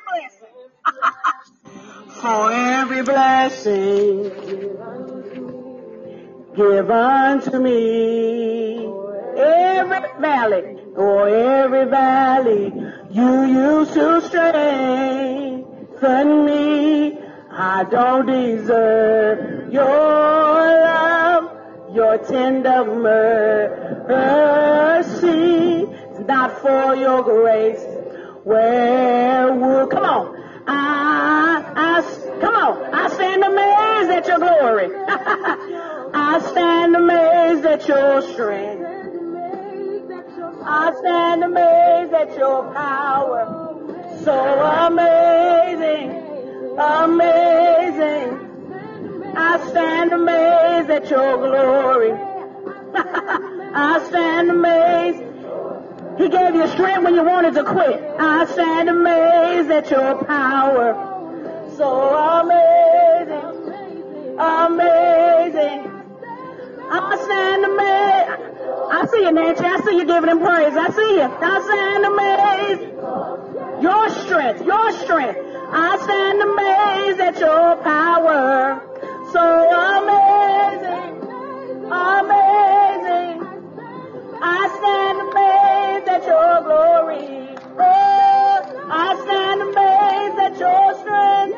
For every blessing give unto me, every valley you used to strengthen me. I don't deserve your love, your tender mercy, not for your grace. Where would, come on, I stand amazed at your glory. I stand amazed at your strength. I stand amazed at your power. So amazing, amazing. I stand amazed at your glory. I stand amazed. He gave you strength when you wanted to quit. I stand amazed at your power. So amazing, amazing. I stand amazed. I see you, Nancy. I see you giving him praise. I see you. I stand amazed. Your strength, your strength. I stand amazed at your power. So amazing, amazing. I stand amazed at your glory. Oh, I stand amazed at your strength.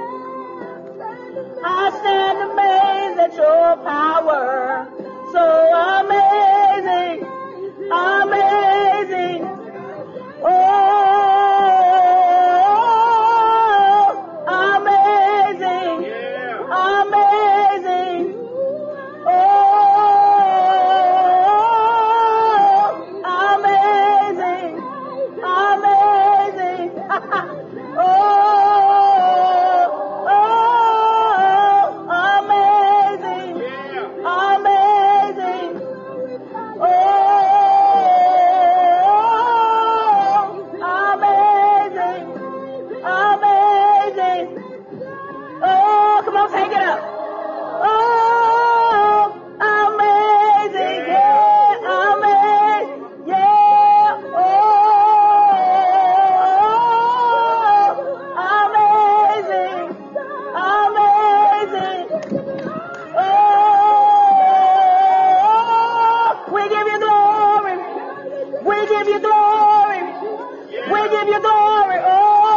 I stand amazed at your power. So amazing, amazing. Oh, amazing, amazing. Oh, amazing, amazing. Oh, amazing, amazing. Oh, amazing, amazing. Oh, come on, take it up. Oh, amazing, yeah, amazing, yeah. Oh, amazing, amazing. Oh, we give you glory. We give you glory. We give you glory. Oh,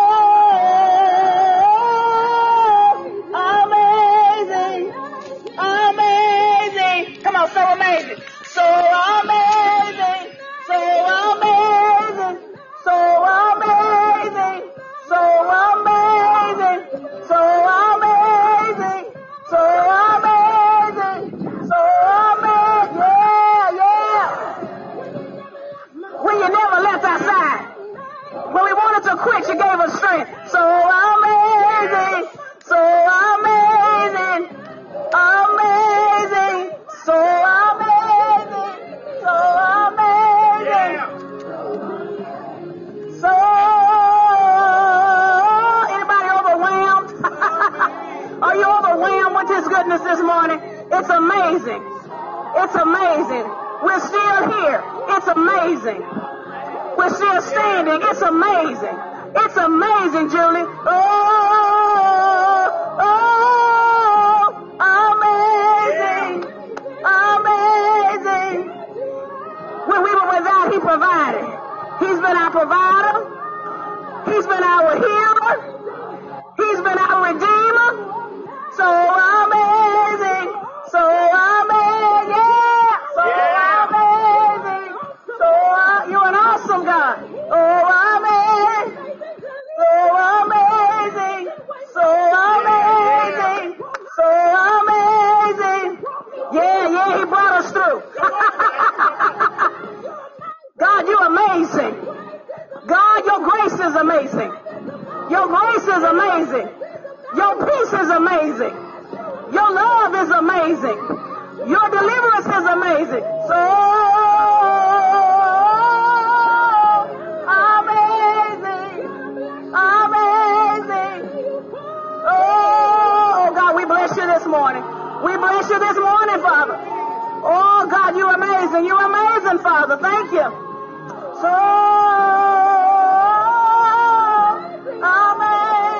amazing, amazing. Come on, so amazing. So amazing, so amazing, so amazing, so amazing, so amazing, so amazing, so amazing. Yeah, yeah. When you never left our side. When we wanted to quit, you gave us strength. So amazing, so amazing, amazing, so amazing, so amazing. So, anybody overwhelmed? Are you overwhelmed with his goodness this morning? It's amazing. It's amazing. We're still here. It's amazing. We're still standing. It's amazing. It's amazing, Julie. Oh, amazing. Amazing. When we were without, he provided. He's been our provider. He's been our healer. He's been our redeemer. So amazing. So amazing. Yeah. So amazing. So you're an awesome God. Oh, amazing. So amazing. So amazing. So amazing. Yeah, he brought us through. God, you're amazing. God, your grace is amazing. Your grace is amazing. Your peace is amazing. Your love is amazing. Your deliverance is amazing. So amazing. Amazing. Oh, God, we bless you this morning. We bless you this morning, Father. Oh, God, you're amazing. You're amazing, Father. Thank you. So amazing.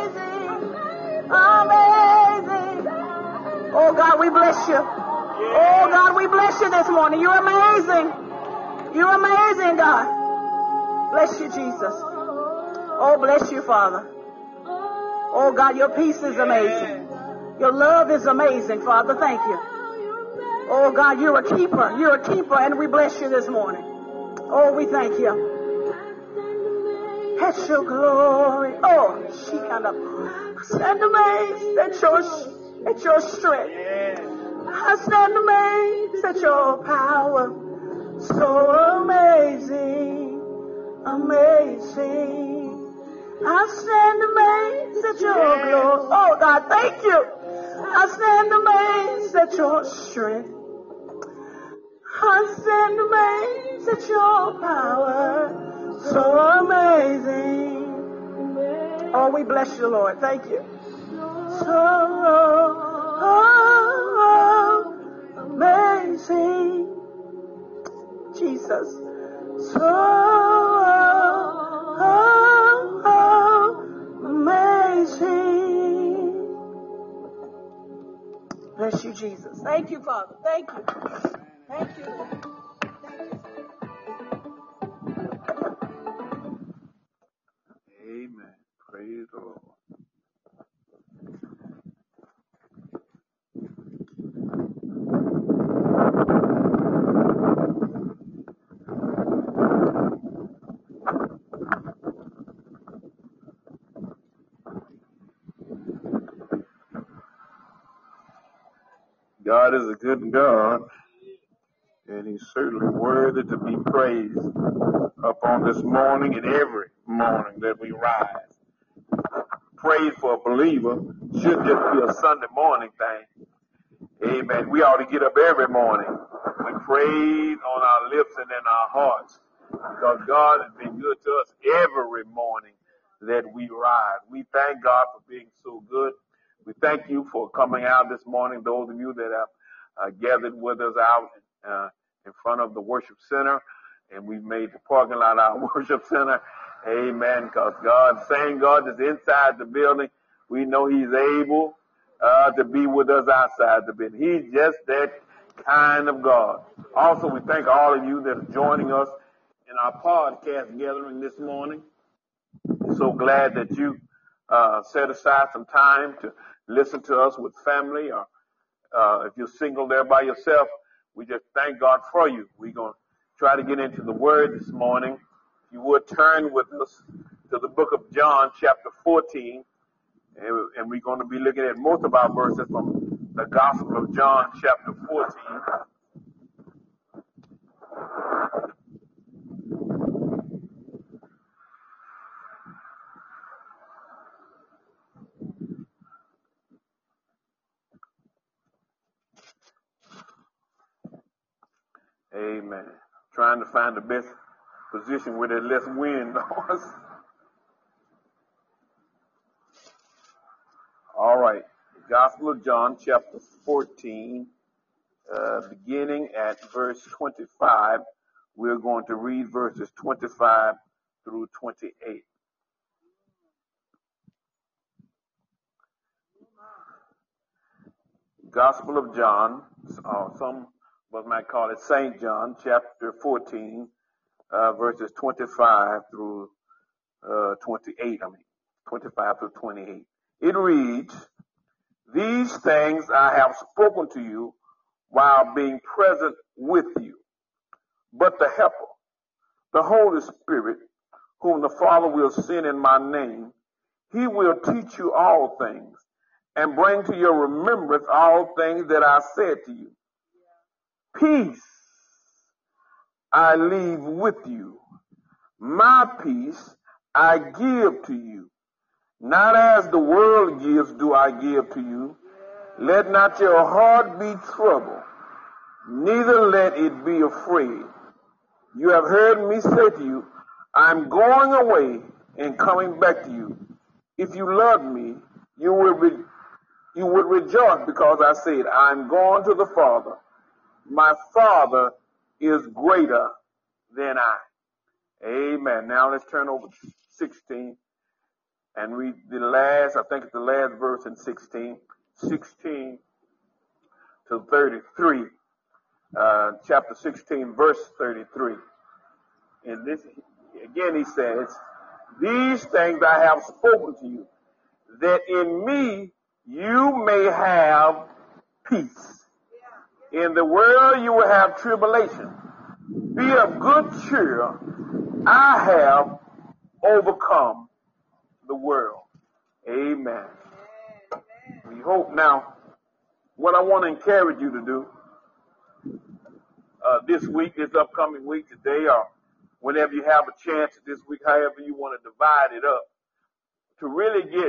God, we bless you. Oh, God, we bless you this morning. You're amazing. You're amazing, God. Bless you, Jesus. Oh, bless you, Father. Oh, God, your peace is amazing. Your love is amazing, Father. Thank you. Oh, God, you're a keeper. You're a keeper, and we bless you this morning. Oh, we thank you. That's your glory. Oh, she kind of stand amazed at your strength. I stand amazed at your power. So amazing, amazing. I stand amazed at your glory. Oh, God, thank you. I stand amazed at your strength. I stand amazed at your power. So amazing. Oh, we bless you, Lord. Thank you. So amazing. Jesus. So amazing. Bless you, Jesus. Thank you, Father. Thank you. Thank you, Lord. Amen. Praise the Lord. God is a good God, and he's certainly worthy to be praised upon this morning and every morning that we rise. Praise for a believer should just be a Sunday morning thing. Amen. We ought to get up every morning with praise on our lips and in our hearts, because God has been good to us every morning that we rise. We thank God for being so good. We thank you for coming out this morning, those of you that have gathered with us out in front of the worship center, and we've made the parking lot our worship center. Amen. Because same God is inside the building. We know he's able to be with us outside the building. He's just that kind of God. Also, we thank all of you that are joining us in our podcast gathering this morning. We're so glad that you set aside some time to listen to us with family, or if you're single there by yourself, we just thank God for you. We're going to try to get into the Word this morning. If you would turn with us to the book of John, chapter 14, and we're going to be looking at most of our verses from the Gospel of John, chapter 14. Amen. Trying to find the best position where there's less wind on us. All right. Gospel of John, chapter 14, beginning at verse 25. We're going to read verses 25 through 28. Gospel of John, some of us might call it St. John, chapter 14, verses 25 through 28. 25 through 28. It reads, "These things I have spoken to you while being present with you. But the Helper, the Holy Spirit, whom the Father will send in my name, he will teach you all things and bring to your remembrance all things that I said to you. Peace I leave with you. My peace I give to you. Not as the world gives do I give to you. Let not your heart be troubled, neither let it be afraid. You have heard me say to you, I'm going away and coming back to you. If you love me, you would rejoice because I said, I'm going to the Father. My Father is greater than I." Amen. Now let's turn over to 16 and read the last verse in 16. 16 to 33, chapter 16, verse 33. And this, again, he says, these things I have spoken to you, that in me you may have peace. In the world you will have tribulation. Be of good cheer. I have overcome the world. Amen. We hope now, what I want to encourage you to do this week, this upcoming week, today, or whenever you have a chance this week, however you want to divide it up, to really get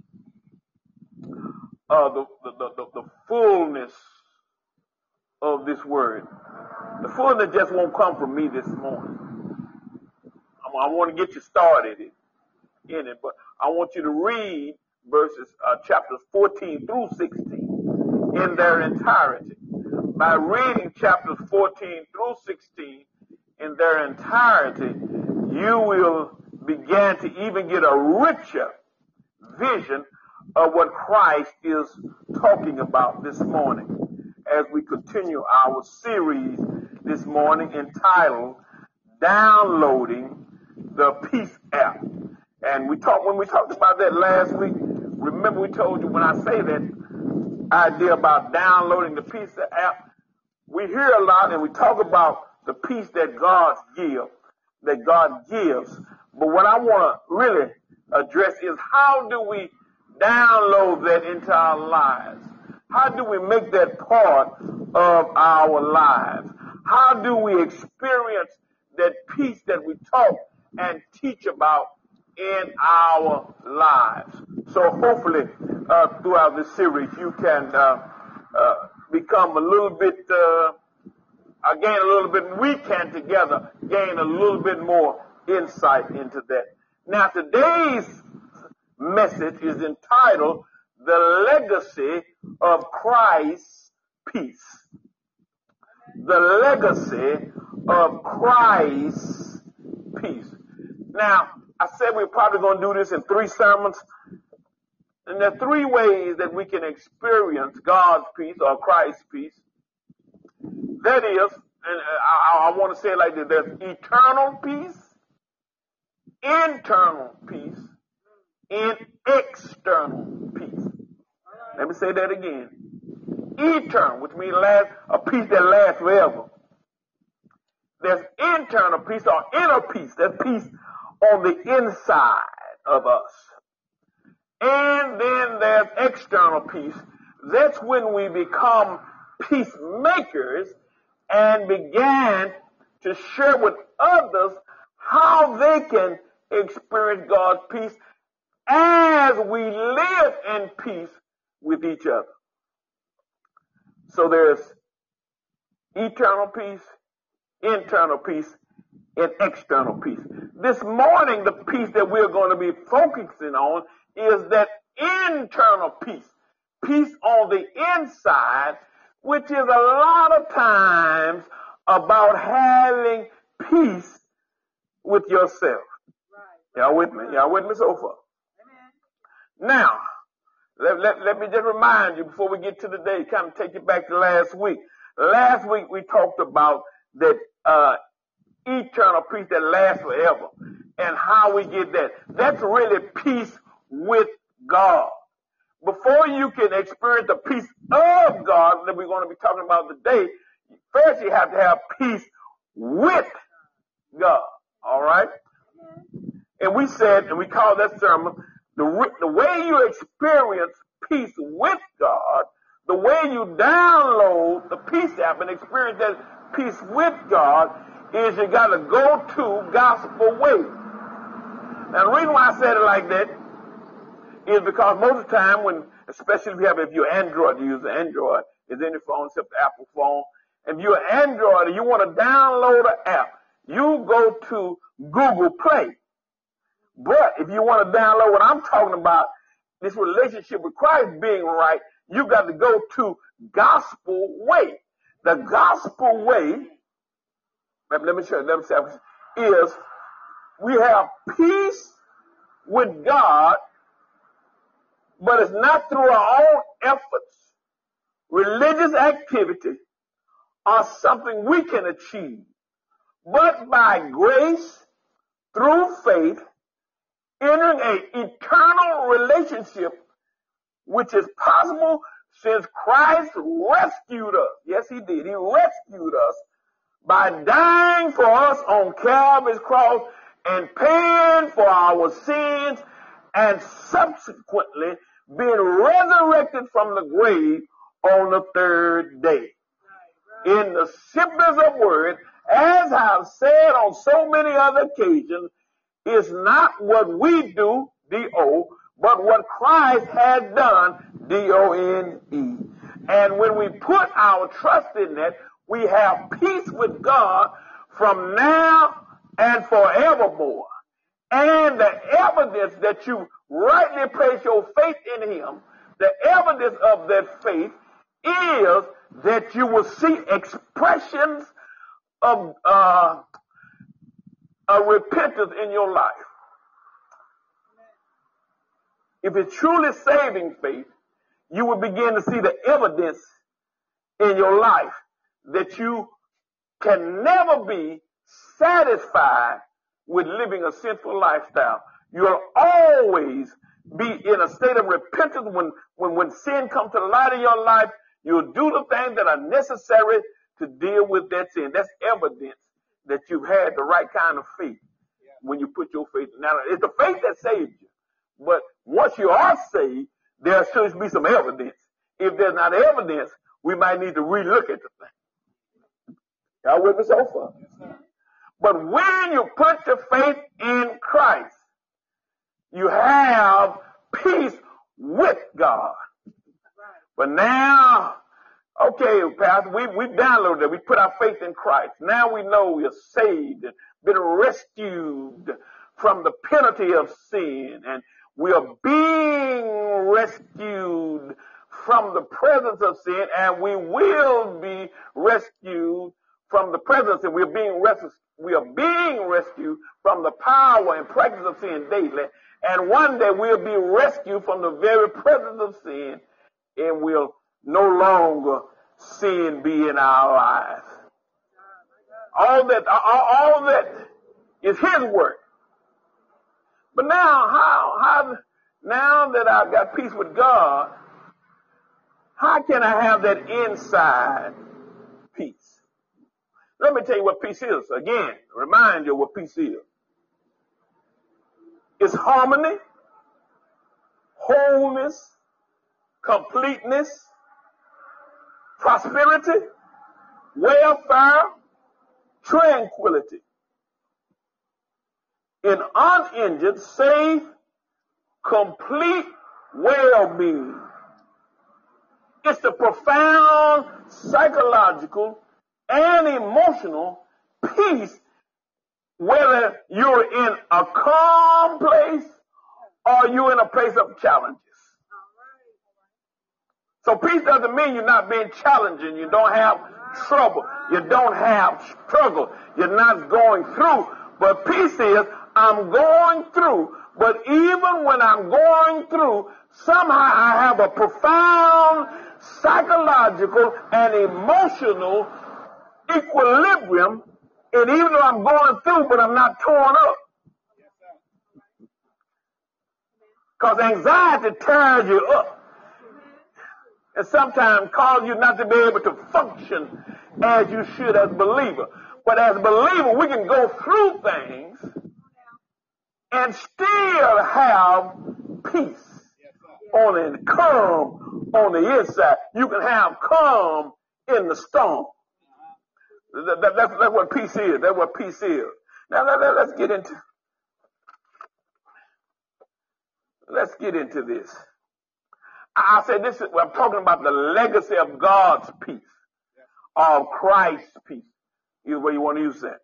the fullness of this word. The fullness just won't come from me this morning. I want to get you started in it, but I want you to read verses, chapters 14 through 16 in their entirety. By reading chapters 14 through 16 in their entirety, you will begin to even get a richer vision of what Christ is talking about this morning as we continue our series this morning entitled Downloading the Peace App. And when we talked about that last week, remember we told you when I say that idea about downloading the Peace App, we hear a lot and we talk about the peace that God gives. But what I want to really address is, how do we download that into our lives? How do we make that part of our lives? How do we experience that peace that we talk and teach about in our lives? So hopefully throughout this series you can become a little bit, gain a little bit, we can together gain a little bit more insight into that. Now today's message is entitled The Legacy of Christ's Peace. The Legacy of Christ's Peace. Now, I said we're probably going to do this in 3 sermons. And there are 3 ways that we can experience God's peace or Christ's peace. That is, and I want to say it like this, there's eternal peace, internal peace, and external peace. Let me say that again. Eternal, which means a peace that lasts forever. There's internal peace or inner peace. That's peace on the inside of us. And then there's external peace. That's when we become peacemakers and began to share with others how they can experience God's peace as we live in peace with each other. So there's eternal peace, internal peace, and external peace. This morning, the peace that we're going to be focusing on is that internal peace. Peace on the inside, which is a lot of times about having peace with yourself. Right. Y'all with me? Y'all with me so far? Amen. Now, let me just remind you before we get to the day, kind of take you back to last week. Last week we talked about that eternal peace that lasts forever and how we get that. That's really peace with God. Before you can experience the peace of God that we're going to be talking about today, first you have to have peace with God. All right? And we said, and we called that sermon, the way you experience peace with God, the way you download the Peace App and experience that peace with God is you got to go to Gospel Way. Now, the reason why I said it like that is because most of the time when, especially if you're Android, you use Android, is any phone except the Apple phone. If you're Android and you want to download an app, you go to Google Play. But if you want to download what I'm talking about, this relationship with Christ being right, you got to go to Gospel Way. The Gospel Way, let me show you, is we have peace with God, but it's not through our own efforts. religious activity or something we can achieve, but by grace, through faith, entering an eternal relationship which is possible since Christ rescued us. Yes, he did. He rescued us by dying for us on Calvary's cross and paying for our sins and subsequently being resurrected from the grave on the third day. In the simplest of words, as I've said on so many other occasions, it's not what we do, D-O, but what Christ had done, D-O-N-E. And when we put our trust in that, we have peace with God from now and forevermore. And the evidence that you rightly place your faith in him, the evidence of that faith is that you will see expressions of repentance in your life. If it's truly saving faith, you will begin to see the evidence in your life that you can never be satisfied with living a sinful lifestyle. You'll always be in a state of repentance when sin comes to the light of your life. You'll do the things that are necessary to deal with that sin. That's evidence that you've had the right kind of faith when you put your faith in. Now, it's the faith that saves you. But once you are saved, there should be some evidence. If there's not evidence, we might need to relook at the thing. Y'all with me so far? Yes, but when you put your faith in Christ, you have peace with God. But now, okay, Pastor, we downloaded it. We put our faith in Christ. Now we know we are saved and been rescued from the penalty of sin. And we are being rescued from the presence of sin. And we will be rescued from the presence. And we are being rescued from the power and practice of sin daily. And one day we'll be rescued from the very presence of sin. And we'll no longer sin be in our lives. All that is his work. But now, now that I've got peace with God, how can I have that inside peace? Let me tell you what peace is. Again, remind you what peace is. It's harmony, wholeness, completeness, prosperity, welfare, tranquility. In uninjured, safe, complete well-being. It's the profound psychological and emotional peace, whether you're in a calm place or you're in a place of challenges. So peace doesn't mean you're not being challenged and you don't have trouble. You don't have struggle. You're not going through. But peace is, I'm going through. But even when I'm going through, somehow I have a profound psychological and emotional equilibrium. And even though I'm going through, but I'm not torn up. Because anxiety tears you up. And sometimes cause you not to be able to function as you should as a believer. But as a believer, we can go through things and still have peace and calm on the inside. You can have calm in the storm. That's what peace is. That's what peace is. Now let's get into this. I said this is, I'm talking about the legacy of God's peace, of Christ's peace. Is where you want to use that.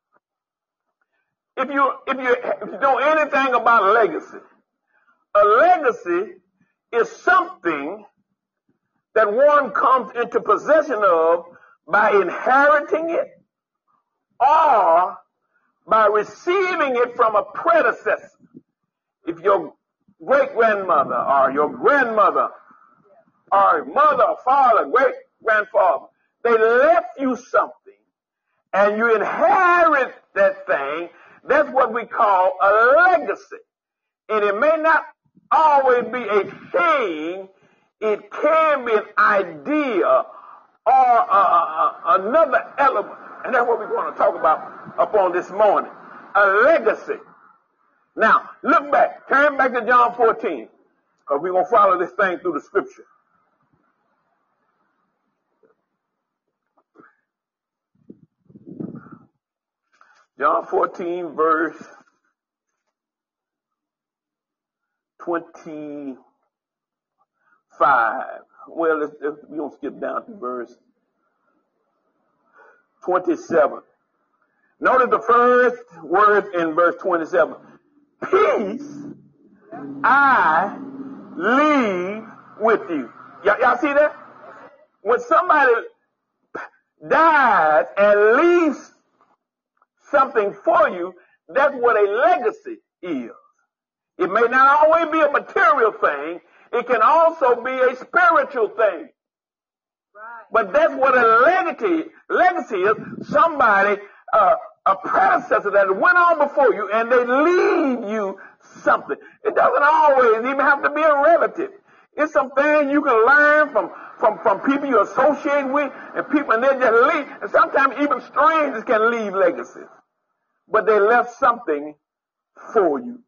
If you know anything about legacy, a legacy is something that one comes into possession of by inheriting it or by receiving it from a predecessor. If your great-grandmother or your grandmother or mother or father, great-grandfather, they left you something, and you inherit that thing. That's what we call a legacy. And it may not always be a thing. It can be an idea or another element. And that's what we're going to talk about upon this morning. A legacy. Now, look back. Turn back to John 14. Because we're going to follow this thing through the scripture. John 14, verse 25. Well, we're going to skip down to verse 27. Notice the first word in verse 27. Peace I leave with you. Y'all see that? When somebody dies and leaves something for you, that's what a legacy is. It may not always be a material thing. It can also be a spiritual thing. Right. But that's what a legacy is. Somebody, a predecessor that went on before you, and they leave you something. It doesn't always even have to be a relative. It's something you can learn from people you associate with, and people, and they just leave. And sometimes even strangers can leave legacies. But they left something for you.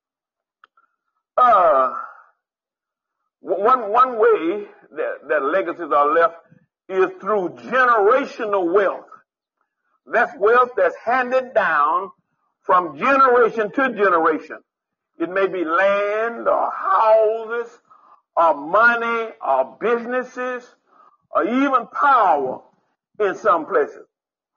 One way that legacies are left is through generational wealth. That's wealth that's handed down from generation to generation. It may be land or houses or money or businesses or even power in some places.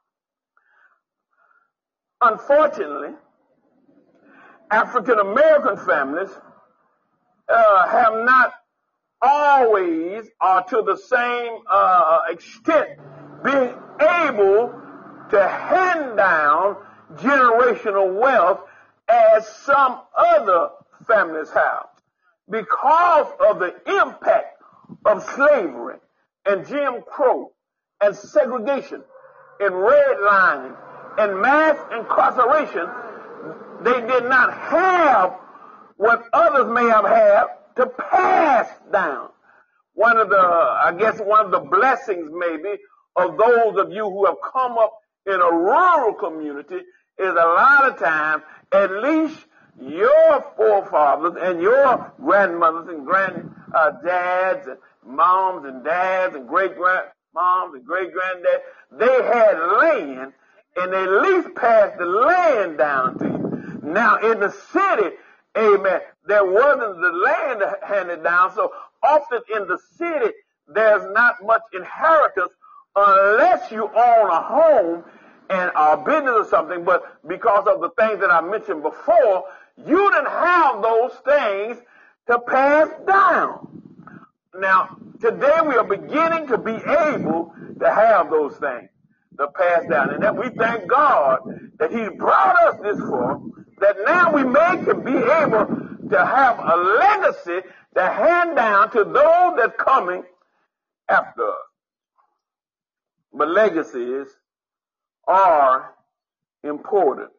Unfortunately, African American families have not always or to the same extent been able to hand down generational wealth as some other families have, because of the impact of slavery and Jim Crow and segregation and redlining and mass incarceration. They did not have what others may have had to pass down. One of the blessings maybe of those of you who have come up in a rural community is a lot of times, at least your forefathers and your grandmothers and granddads and moms and dads and great-grandmoms and great-granddads, they had land, and they at least passed the land down to you. Now, in the city, amen, there wasn't the land handed down, so often in the city, there's not much inheritance unless you own a home and a business or something. But because of the things that I mentioned before, you didn't have those things to pass down. Now, today we are beginning to be able to have those things to pass down. And that we thank God that He brought us this far, that now we can be able to have a legacy to hand down to those that's coming after us. But legacies are important.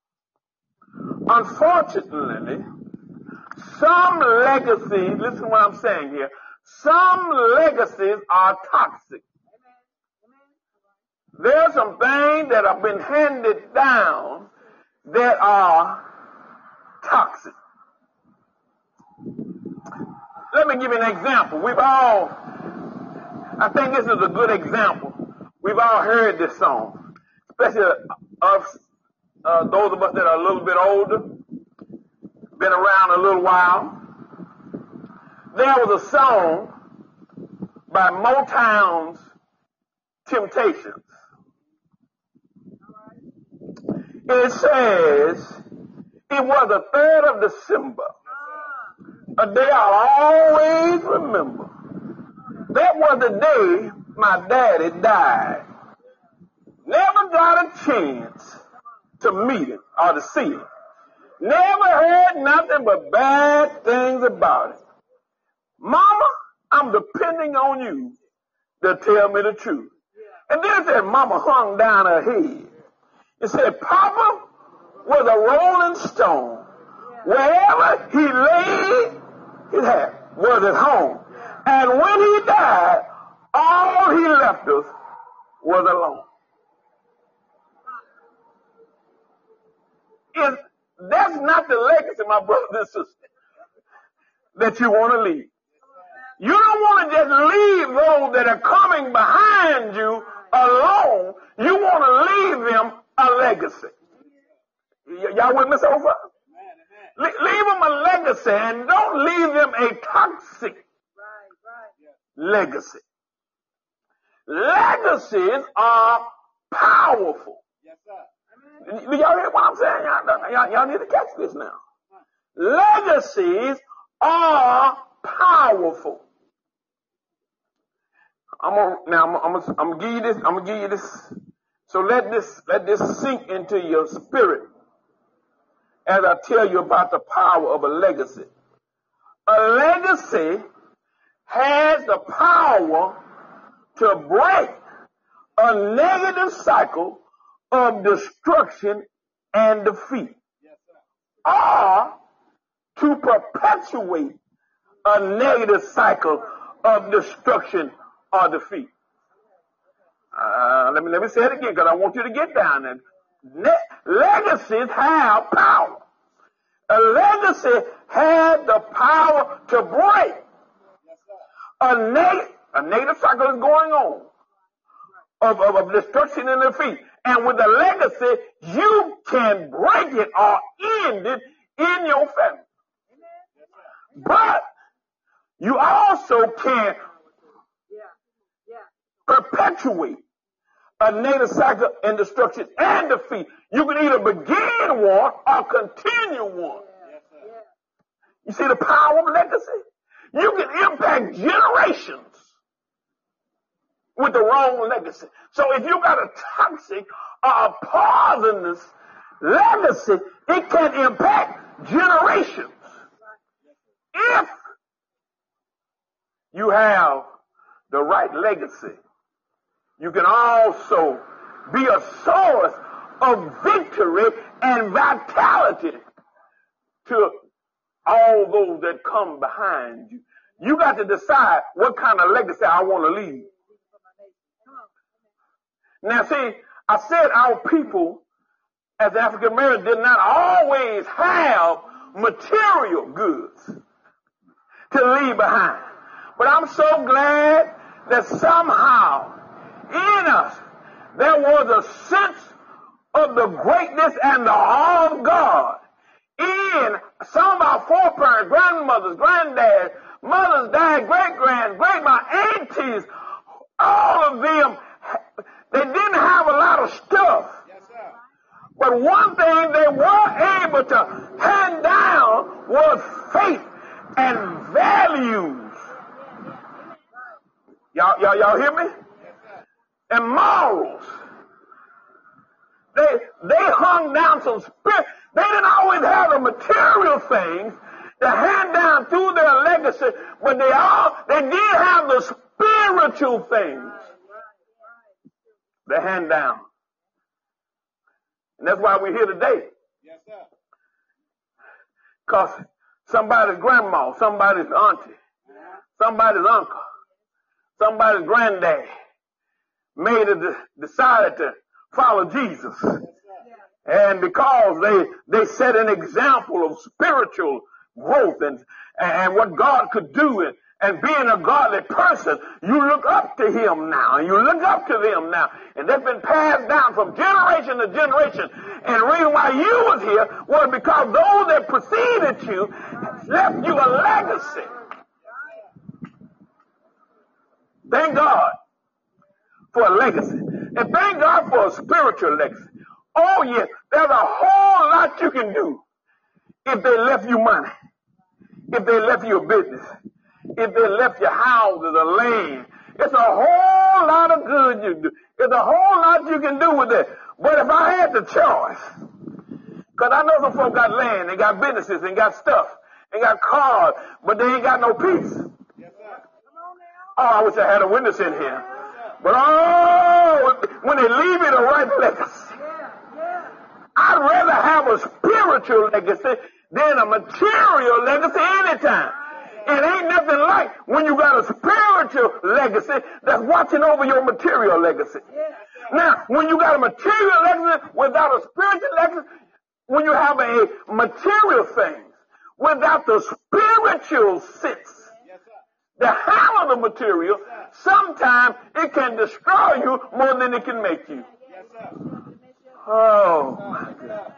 Unfortunately, some legacies, listen to what I'm saying here, some legacies are toxic. There are some things that have been handed down that are toxic. Let me give you an example. I think this is a good example. We've all heard this song, especially those of us that are a little bit older, been around a little while. There was a song by Motown's Temptations. It says, it was the 3rd of December, a day I'll always remember. That was the day my daddy died. Never got a chance to meet him or to see him. Never heard nothing but bad things about it. Mama, I'm depending on you to tell me the truth. And then it said, Mama hung down her head. It said, Papa was a rolling stone. Wherever he laid his head was at home. And when he died, all he left us was alone. That's not the legacy, my brothers and sisters, that you want to leave. You don't want to just leave those that are coming behind you alone. You want to leave them a legacy. Y'all with me so far? Leave them a legacy, and don't leave them a toxic legacy. Legacies are powerful. Do y'all hear what I'm saying? Y'all need to catch this now. Legacies are powerful. I'm gonna give you this. I'm gonna give you this. So let this sink into your spirit as I tell you about the power of a legacy. A legacy has the power to break a negative cycle of destruction and defeat, or to perpetuate a negative cycle of destruction or defeat. Let me say it again, because I want you to get down there. Legacies have power. A legacy has the power to break a negative cycle is going on of destruction and defeat. And with a legacy, you can break it or end it in your family. But you also can perpetuate a negative cycle and destruction and defeat. You can either begin one or continue one. You see the power of legacy? You can impact generations with the wrong legacy. So if you got a toxic or a poisonous legacy, it can impact generations. If you have the right legacy, you can also be a source of victory and vitality to all those that come behind you. You got to decide what kind of legacy I want to leave. Now see, I said our people as African Americans did not always have material goods to leave behind. But I'm so glad that somehow in us there was a sense of the greatness and the awe of God in some of our foreparents, grandmothers, granddads, mothers, dads, my aunties, all of them. They didn't have a lot of stuff. Yes, sir. But one thing they were able to hand down was faith and values. Y'all hear me? Yes, sir. And morals. They hung down some spirit. They didn't always have the material things to hand down through their legacy, but they did have the spiritual things. They hand down. And that's why we're here today. Yes, sir. Because somebody's grandma, somebody's auntie, somebody's uncle, somebody's granddad decided to follow Jesus. And because they set an example of spiritual growth and what God could do and being a godly person, you look up to him now, and you look up to them now. And that's been passed down from generation to generation. And the reason why you was here was because those that preceded you left you a legacy. Thank God for a legacy. And thank God for a spiritual legacy. Oh yes, there's a whole lot you can do if they left you money, if they left you a business, if they left your houses or land. It's a whole lot of good you can do. It's a whole lot you can do with it. But if I had the choice, because I know some folks got land, they got businesses, and got stuff, they got cars, but they ain't got no peace. Yes, sir. Oh, I wish I had a witness in here. But oh, when they leave it a right legacy. I'd rather have a spiritual legacy than a material legacy anytime. It ain't nothing like when you got a spiritual legacy that's watching over your material legacy. Now, when you got a material legacy without a spiritual legacy, when you have a material thing without the spiritual sense, the handle of the material, sometimes it can destroy you more than it can make you. Oh, my God.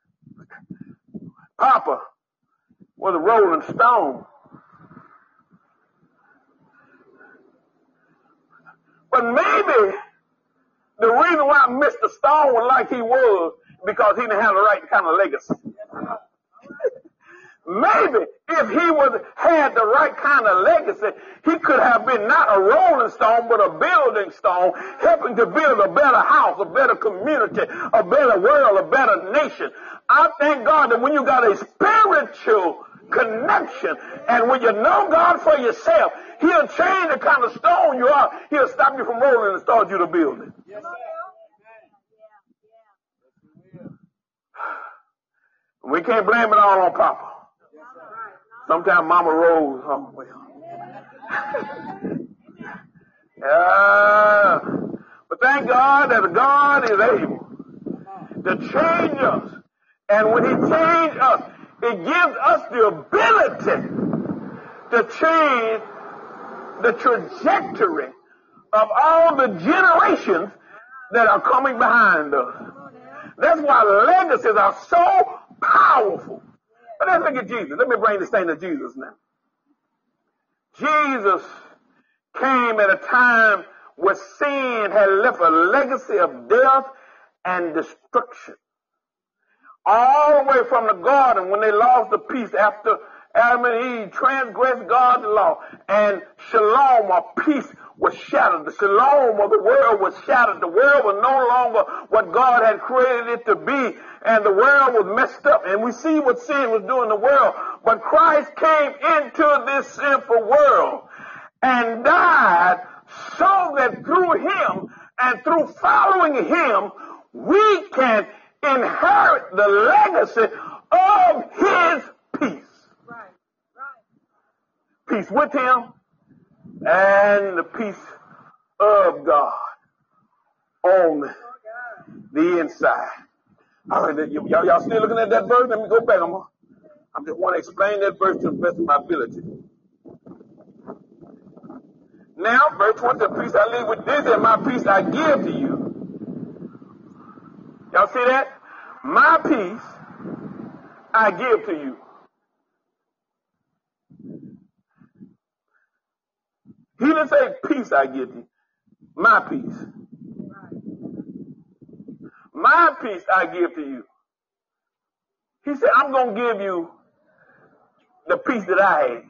Papa was a rolling stone. But maybe the reason why Mr. Stone was like he was because he didn't have the right kind of legacy. Maybe if he had the right kind of legacy, he could have been not a rolling stone, but a building stone, helping to build a better house, a better community, a better world, a better nation. I thank God that when you got a spiritual connection, and when you know God for yourself, He'll change the kind of stone you are. He'll stop you from rolling and start you to build it. Yes, sir. We can't blame it all on Papa. Sometimes Mama rolls. Oh, well. But thank God that God is able to change us. And when He changes us, it gives us the ability to change the trajectory of all the generations that are coming behind us. That's why legacies are so powerful. But let's look at Jesus. Let me bring this thing to Jesus now. Jesus came at a time where sin had left a legacy of death and destruction. All the way from the garden when they lost the peace after Adam and Eve transgressed God's law, and shalom, or peace, was shattered. The shalom of the world was shattered. The world was no longer what God had created it to be, and the world was messed up. And we see what sin was doing in the world. But Christ came into this sinful world and died so that through Him and through following Him, we can inherit the legacy of His peace. Peace with Him and the peace of God on the inside. All right, y'all still looking at that verse? Let me go back. I just want to explain that verse to the best of my ability. Now, verse 20, the peace I leave with this, and my peace I give to you. Y'all see that? My peace I give to you. He didn't say peace I give you. My peace. My peace I give to you. He said, I'm going to give you the peace that I had.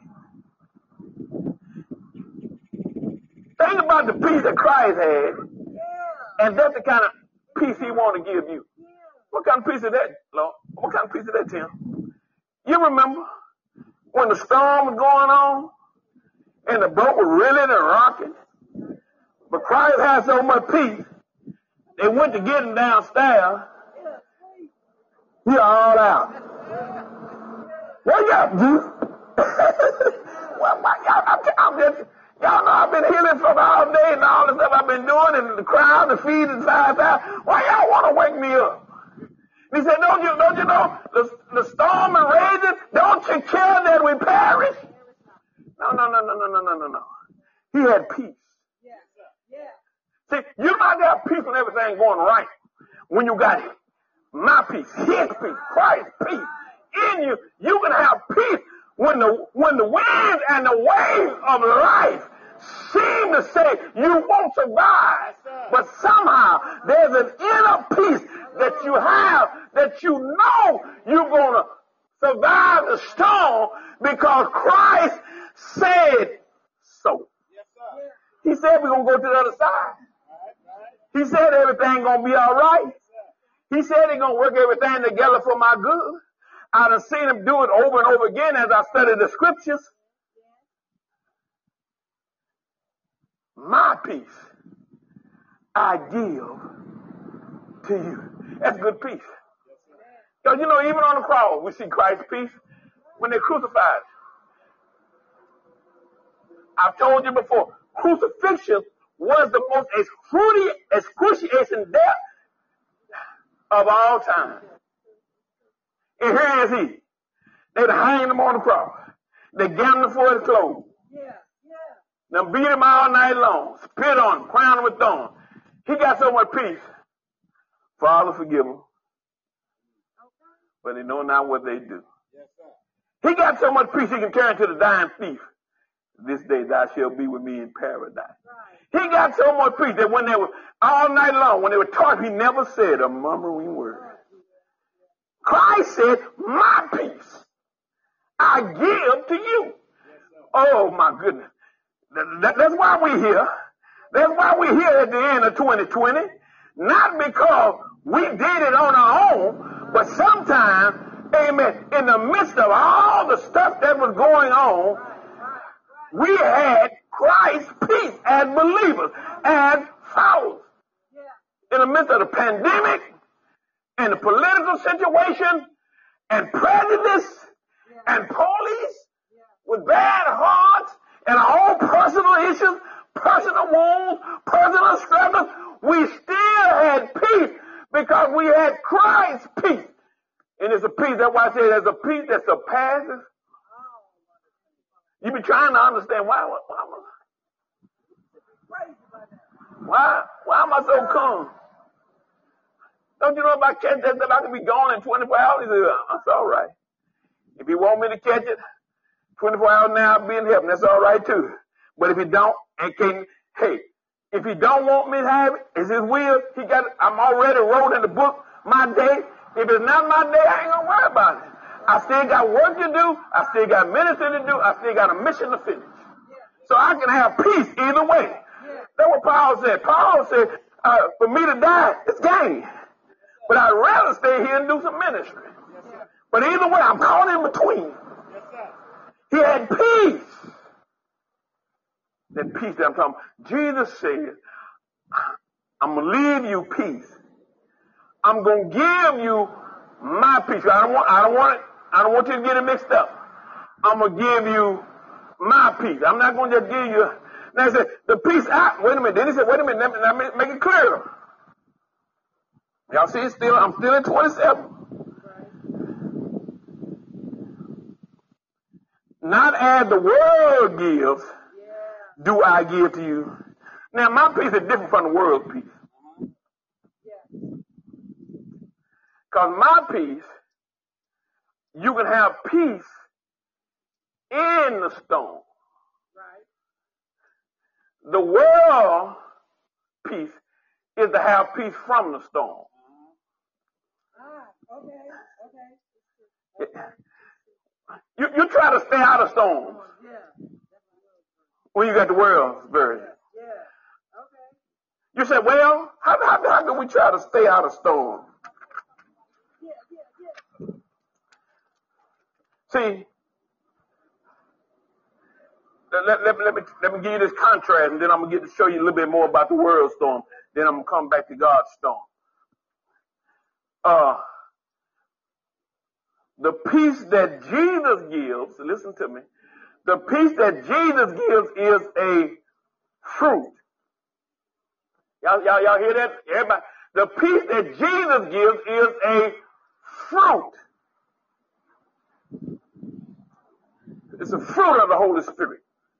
Think about the peace that Christ had, and that's the kind of peace He wants to give you. What kind of peace is that, Lord? What kind of peace is that, Tim? You remember when the storm was going on, and the boat was reeling and rocking, but Christ had so much peace, they went to get Him downstairs. He all out. What y'all do? Y'all know I've been healing from all day and all the stuff I've been doing, and the crowd, the feed, and 5,000. Why y'all want to wake me up? He said, don't you know the storm is raging? Don't you care that we perish? No. He had peace. See, you might have peace when everything's going right. When you got my peace, His peace, Christ's peace in you, you can have peace when the winds and the waves of life seem to say you won't survive. But somehow there's an inner peace that you have, that you know you're going to survive the storm because Christ said so. He said we're going to go to the other side. He said everything's going to be all right. He said He's going to work everything together for my good. I done seen Him do it over and over again as I studied the scriptures. peace I give to you. That's good peace. Because you know, even on the cross, we see Christ's peace when they crucified. I've told you before, crucifixion was the most excruciating death of all time. And here is he. They'd hang him on the cross. They gambled for his clothes. Now beat him all night long, spit on him, crown him with thorns. He got so much peace. Father, forgive them, but they know not what they do. He got so much peace he can turn to the dying thief. This day thou shalt be with me in paradise. He got so much peace that when they were all night long, when they were taught, he never said a murmuring word. Christ said, my peace I give to you. Oh my goodness. That's why we're here. That's why we're here at the end of 2020. Not because we did it on our own, but sometimes, amen, in the midst of all the stuff that was going on, we had Christ's peace as believers, as followers. In the midst of the pandemic, and the political situation, and prejudice, and police with bad hearts, and our own personal issues, personal wounds, personal struggles, we still had peace because we had Christ's peace. And it's a peace, that's why I say there's a peace that surpasses. You be trying to understand why am I so calm? Don't you know if I catch that I can be gone in 24 hours? That's all right. If you want me to catch it, 24 hours now I'll be in heaven. That's all right too. But if you don't, if he don't want me to have it, it's his will. I'm already wrote in the book my day. If it's not my day, I ain't gonna worry about it. I still got work to do. I still got ministry to do. I still got a mission to finish. So I can have peace either way. That's what Paul said. Paul said, for me to die, it's gain. But I'd rather stay here and do some ministry. But either way, I'm caught in between. He had peace. That peace that I'm talking about. Jesus said, I'm going to leave you peace. I'm going to give you my peace. I don't want you to get it mixed up. I'm going to give you my peace. I'm not going to just give you. Now he said, the peace out. Wait a minute. Then he said, wait a minute. Let me make it clearer. Y'all see, I'm still at 27. Not as the world gives, do I give to you. Now, my peace is different from the world's peace. Because my peace, you can have peace in the storm. The world peace is to have peace from the storm. You try to stay out of storms when you got the world's version. You say, well, how can we try to stay out of storms? See, let me give you this contrast, and then I'm going to get to show you a little bit more about the world storm. Then I'm going to come back to God's storm. The peace that Jesus gives, listen to me, the peace that Jesus gives is a fruit. Y'all hear that? Everybody. The peace that Jesus gives is a fruit. It's a fruit of the Holy Spirit.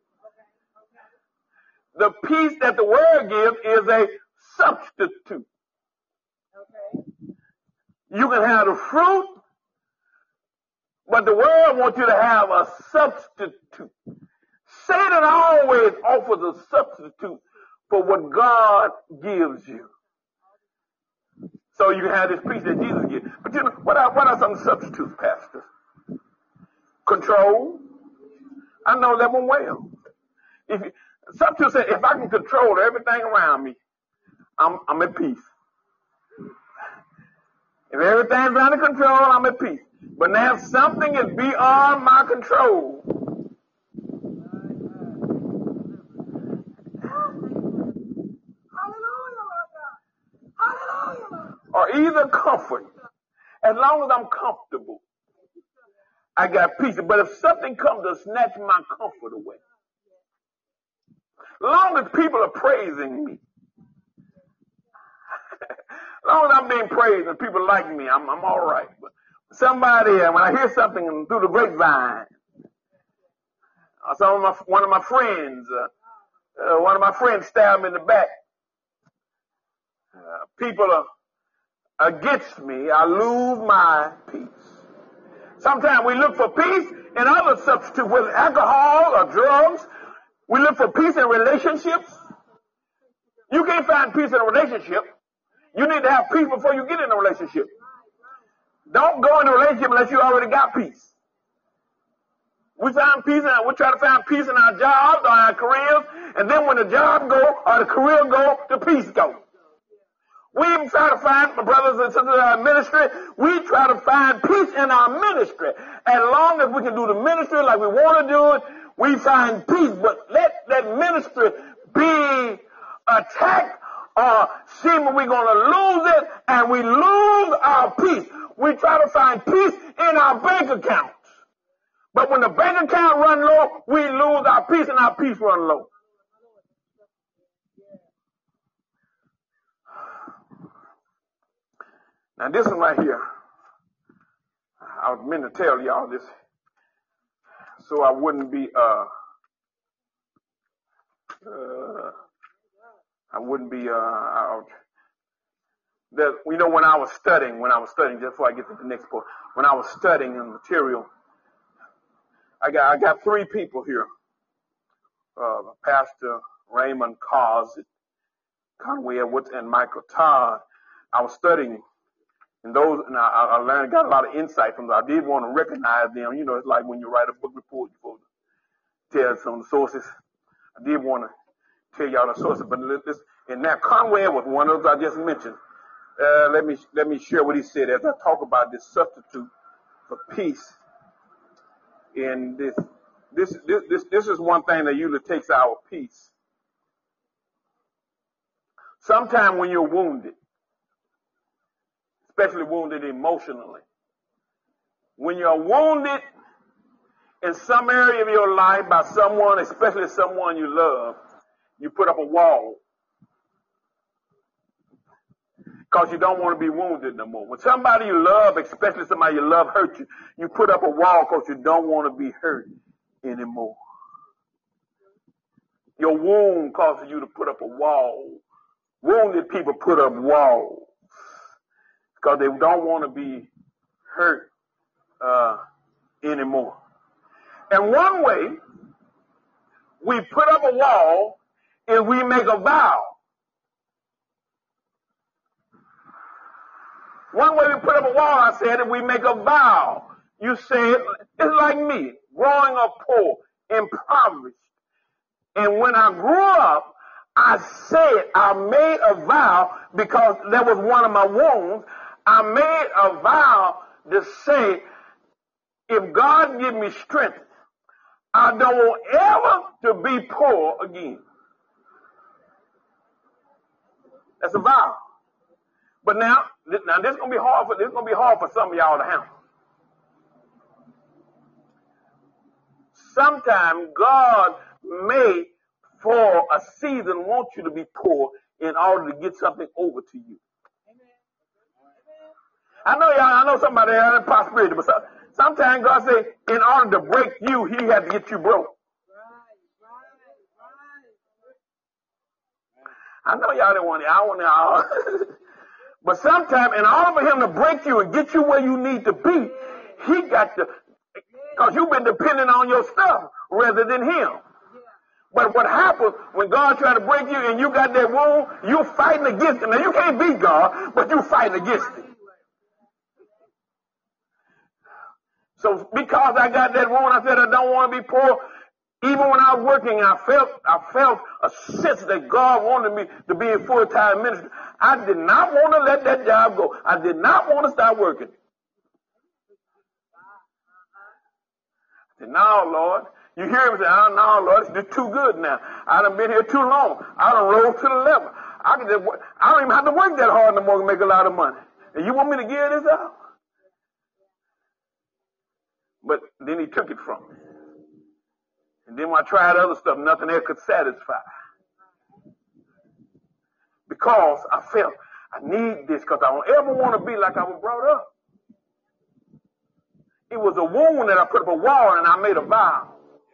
The peace that the world gives is a substitute. You can have the fruit, but the world wants you to have a substitute. Satan always offers a substitute for what God gives you. So you can have this peace that Jesus gives. But you know, what are some substitutes, Pastor? Control. I know that one well. Substitute said, if I can control everything around me, I'm at peace. If everything's under control, I'm at peace. But now if something is beyond my control, either comfort. As long as I'm comfortable, I got peace. But if something comes to snatch my comfort away, as long as people are praising me, as long as I'm being praised and people like me, I'm all right. But somebody, when I hear something through the grapevine, one of my friends stabbed me in the back. People are against me. I lose my peace. Sometimes we look for peace in other substitutes, with alcohol or drugs. We look for peace in relationships. You can't find peace in a relationship. You need to have peace before you get in a relationship. Don't go in a relationship unless you already got peace. We try to find peace in our jobs or our careers, and then when the job go or the career go, the peace go. We even try to find, my brothers and sisters in our ministry, we try to find peace in our ministry. As long as we can do the ministry like we want to do it, we find peace. But let that ministry be attacked or seem we're going to lose it, and we lose our peace. We try to find peace in our bank accounts. But when the bank account run low, we lose our peace and our peace run low. Now this one right here, I was meant to tell y'all this, so I wouldn't be, when I was studying, just before I get to the next part, when I was studying the material, I got three people here, Pastor Raymond Conway Edwards and Michael Todd. I was studying. And I learned, got a lot of insight from them. I did want to recognize them. You know, it's like when you write a book report, you're supposed to tell some of the sources. I did want to tell y'all the sources, but and now Conway was one of those I just mentioned. Let me share what he said as I talk about this substitute for peace. And this is one thing that usually takes our peace. Sometimes when you're wounded, especially wounded emotionally. When you're wounded in some area of your life by someone, especially someone you love, you put up a wall because you don't want to be wounded no more. When somebody you love, especially somebody you love, hurt you, you put up a wall because you don't want to be hurt anymore. Your wound causes you to put up a wall. Wounded people put up walls because they don't want to be hurt anymore. And one way we put up a wall is we make a vow. One way we put up a wall, I said, is we make a vow. You say it's like me, growing up poor, impoverished. And when I grew up, I made a vow because that was one of my wounds. I made a vow to say, if God give me strength, I don't want ever to be poor again. That's a vow. But now this is gonna be hard for some of y'all to handle. Sometimes God may, for a season, want you to be poor in order to get something over to you. I know somebody has prosperity, but sometimes God says, in order to break you, He had to get you broke. I know y'all didn't want it. I want y'all. But sometimes, in order for Him to break you and get you where you need to be, He got to, because you've been depending on your stuff rather than Him. But what happens when God tries to break you and you got that wound, you're fighting against it. Now, you can't beat God, but you're fighting against it. So because I got that wound, I said I don't want to be poor. Even when I was working, I felt a sense that God wanted me to be in full-time ministry. I did not want to let that job go. I did not want to start working. I said, no, Lord. You hear him say, oh, no, Lord, it's too good now. I done been here too long. I done rose to the level. I don't even have to work that hard no more to make a lot of money. And you want me to give this up? But then he took it from me. And then when I tried other stuff, nothing else could satisfy. Because I felt I need this because I don't ever want to be like I was brought up. It was a wound that I put up a wall and I made a vow.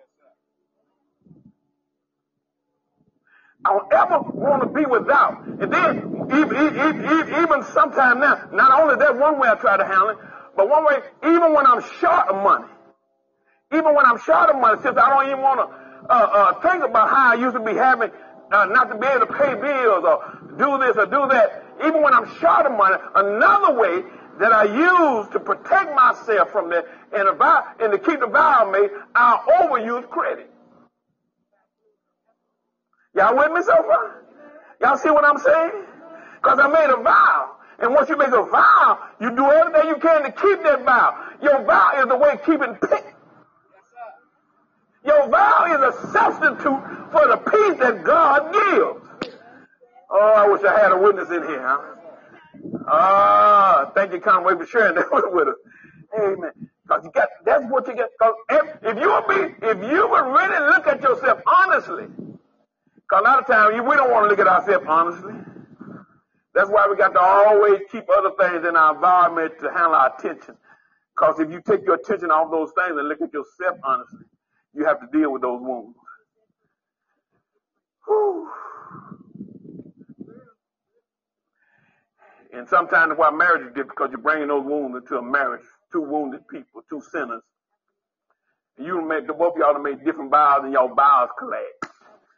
I don't ever want to be without. And then even sometime now, not only that one way I try to handle it, but one way, even when I'm short of money, since I don't even want to think about how I used to be having not to be able to pay bills or do this or do that, even when I'm short of money, another way that I use to protect myself from that and to keep the vow I made, I'll overuse credit. Y'all with me so far? Y'all see what I'm saying? Because I made a vow. And once you make a vow, you do everything you can to keep that vow. Your vow is the way keeping peace. Your vow is a substitute for the peace that God gives. Oh, I wish I had a witness in here, huh? Thank you, Conway, for sharing that with us. Amen. Because that's what you get. Because if you would really look at yourself honestly, because a lot of times we don't want to look at ourselves honestly. That's why we got to always keep other things in our environment to handle our attention. Because if you take your attention off those things and look at yourself honestly, you have to deal with those wounds. Whew. And sometimes that's why marriage is different, because you're bringing those wounds into a marriage. Two wounded people, two sinners. And both of y'all have made different vows and y'all vows collapse.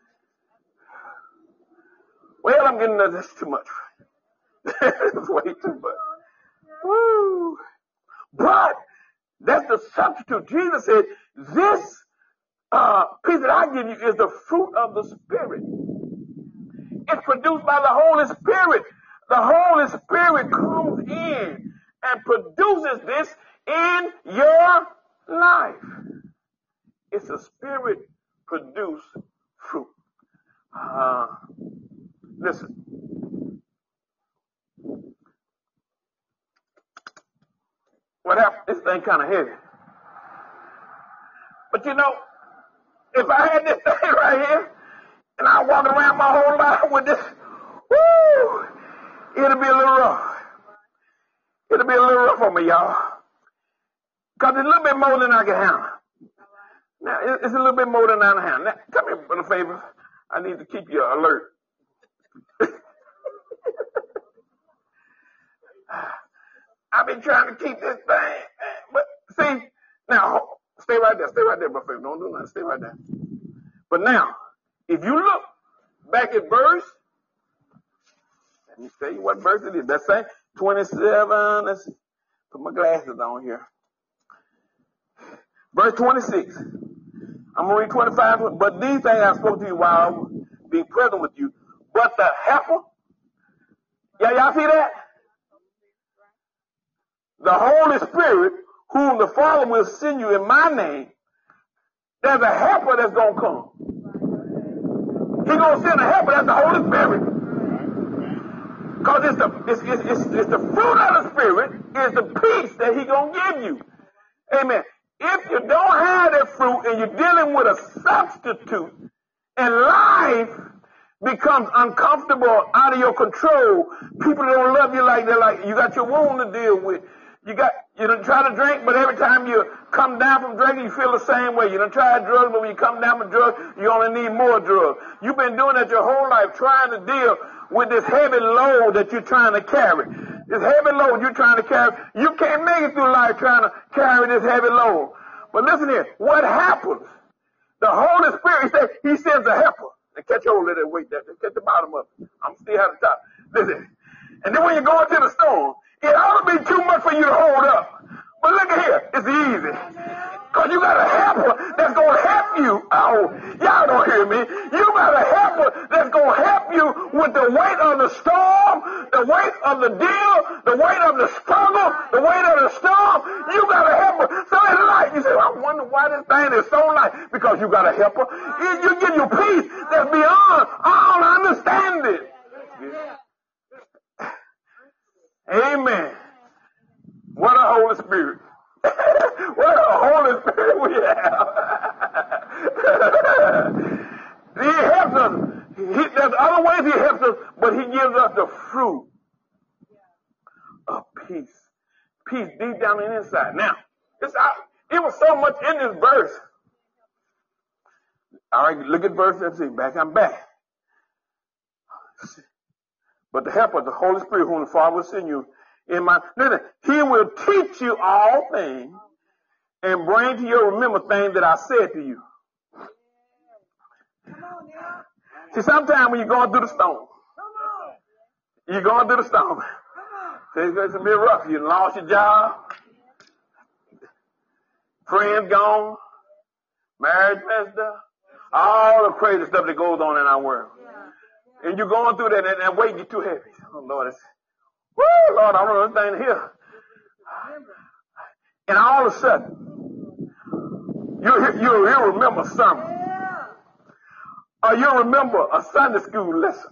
Well, I'm getting that's too much. It's way too much. Woo. But that's the substitute. Jesus said, this peace that I give you is the fruit of the Spirit. It's produced by the Holy Spirit. The Holy Spirit comes in and produces this in your life. It's a Spirit-produced fruit. Listen. What happened? This thing kind of heavy. But you know, if I had this thing right here, and I walk around my whole life with this, woo, it'll be a little rough. It'll be a little rough on me, y'all. Because it's a little bit more than I can handle. Now, it's a little bit more than I can handle. Now, come here for a favor. I need to keep you alert. I've been trying to keep this thing. But see, now, stay right there, my friend. Don't do nothing. Stay right there. But now, if you look back at verse, let me tell you what verse it is. That's saying 27. Let's see. Put my glasses on here. Verse 26. I'm going to read 25. But these things I spoke to you while I was being present with you. But the heifer, y'all see that? The Holy Spirit, whom the Father will send you in my name, there's a helper that's going to come. He's going to send a helper, that's the Holy Spirit. Because it's the fruit of the Spirit, is the peace that he's going to give you. Amen. If you don't have that fruit and you're dealing with a substitute, and life becomes uncomfortable, out of your control, people don't love you like they're like, you got your wound to deal with. You don't try to drink, but every time you come down from drinking, you feel the same way. You don't try drugs, but when you come down from drugs, you only need more drugs. You've been doing that your whole life, trying to deal with this heavy load that you're trying to carry. This heavy load you're trying to carry. You can't make it through life trying to carry this heavy load. But listen here, what happens? The Holy Spirit, he sends a helper. And catch hold of that weight, catch the bottom of it. I'm still at the top. Listen. And then when you go into the storm, it ought to be too much for you to hold up. But look at here, it's easy. Because you got a helper that's going to help you. Oh, y'all don't hear me. You got a helper that's going to help you with the weight of the storm, the weight of the deal, the weight of the struggle, the weight of the storm. You got a helper. So in life, you say, I wonder why this thing is so light. Because you got a helper. You give you peace that's beyond all understanding. Amen. if he helps us, but he gives us the fruit of peace. Peace deep down on the inside. Now, it was so much in this verse. All right, look at verse 17. I'm back. But the help of the Holy Spirit, whom the Father will send you in my, listen, he will teach you all things and bring to your remembrance things that I said to you. See, sometimes when you're going through the storm, it's a bit rough. You lost your job, friends gone, marriage messed up, all the crazy stuff that goes on in our world. And you're going through that, and that weight gets too heavy. Oh, Lord, Lord, I don't know anything here. And all of a sudden, you'll remember a sermon. Or you'll remember a Sunday school lesson.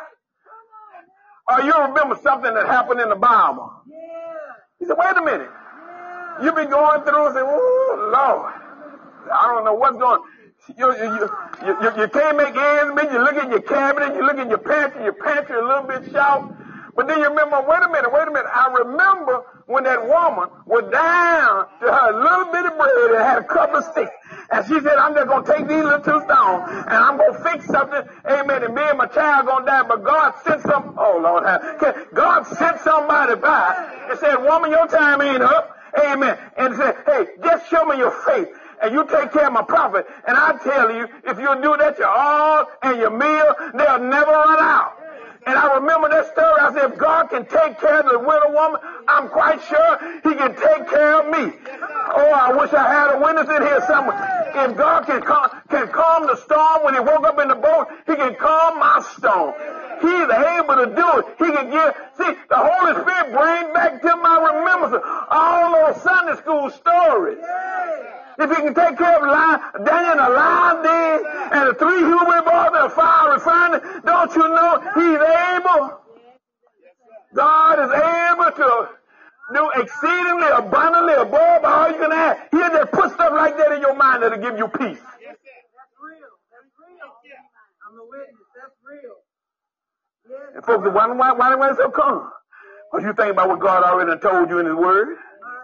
Or you'll remember something that happened in the Bible. You say, wait a minute. You've been going through and say, oh, Lord, I don't know what's going on. You can't make ends meet. You look in your cabinet, you look in your pantry a little bit short. But then you remember, wait a minute. I remember when that woman was down to her little bit of bread and had a couple of sticks. And she said, I'm just going to take these little 2 stones and I'm going to fix something. Amen. And me and my child going to die. But God sent God sent somebody by and said, woman, your time ain't up. Amen. And said, hey, just show me your faith. And you take care of my prophet. And I tell you, if you do that, your all and your meal, they'll never run out. And I remember that story. I said, if God can take care of the widow woman, I'm quite sure he can take care of me. Oh, I wish I had a witness in here somewhere. If God can calm the storm when he woke up in the boat, he can calm my storm. He's able to do it. He can the Holy Spirit brings back to my remembrance all those Sunday school stories. If he can take care of Daniel and the lion den and the 3 Hebrew boys and the fire refining, don't you know he's able? God is able to do exceedingly abundantly above all you can ask. He'll just put stuff like that in your mind that'll give you peace. That's real. I'm a witness. That's real. Yes. And folks, why is it so calm? Because you think about what God already told you in his word.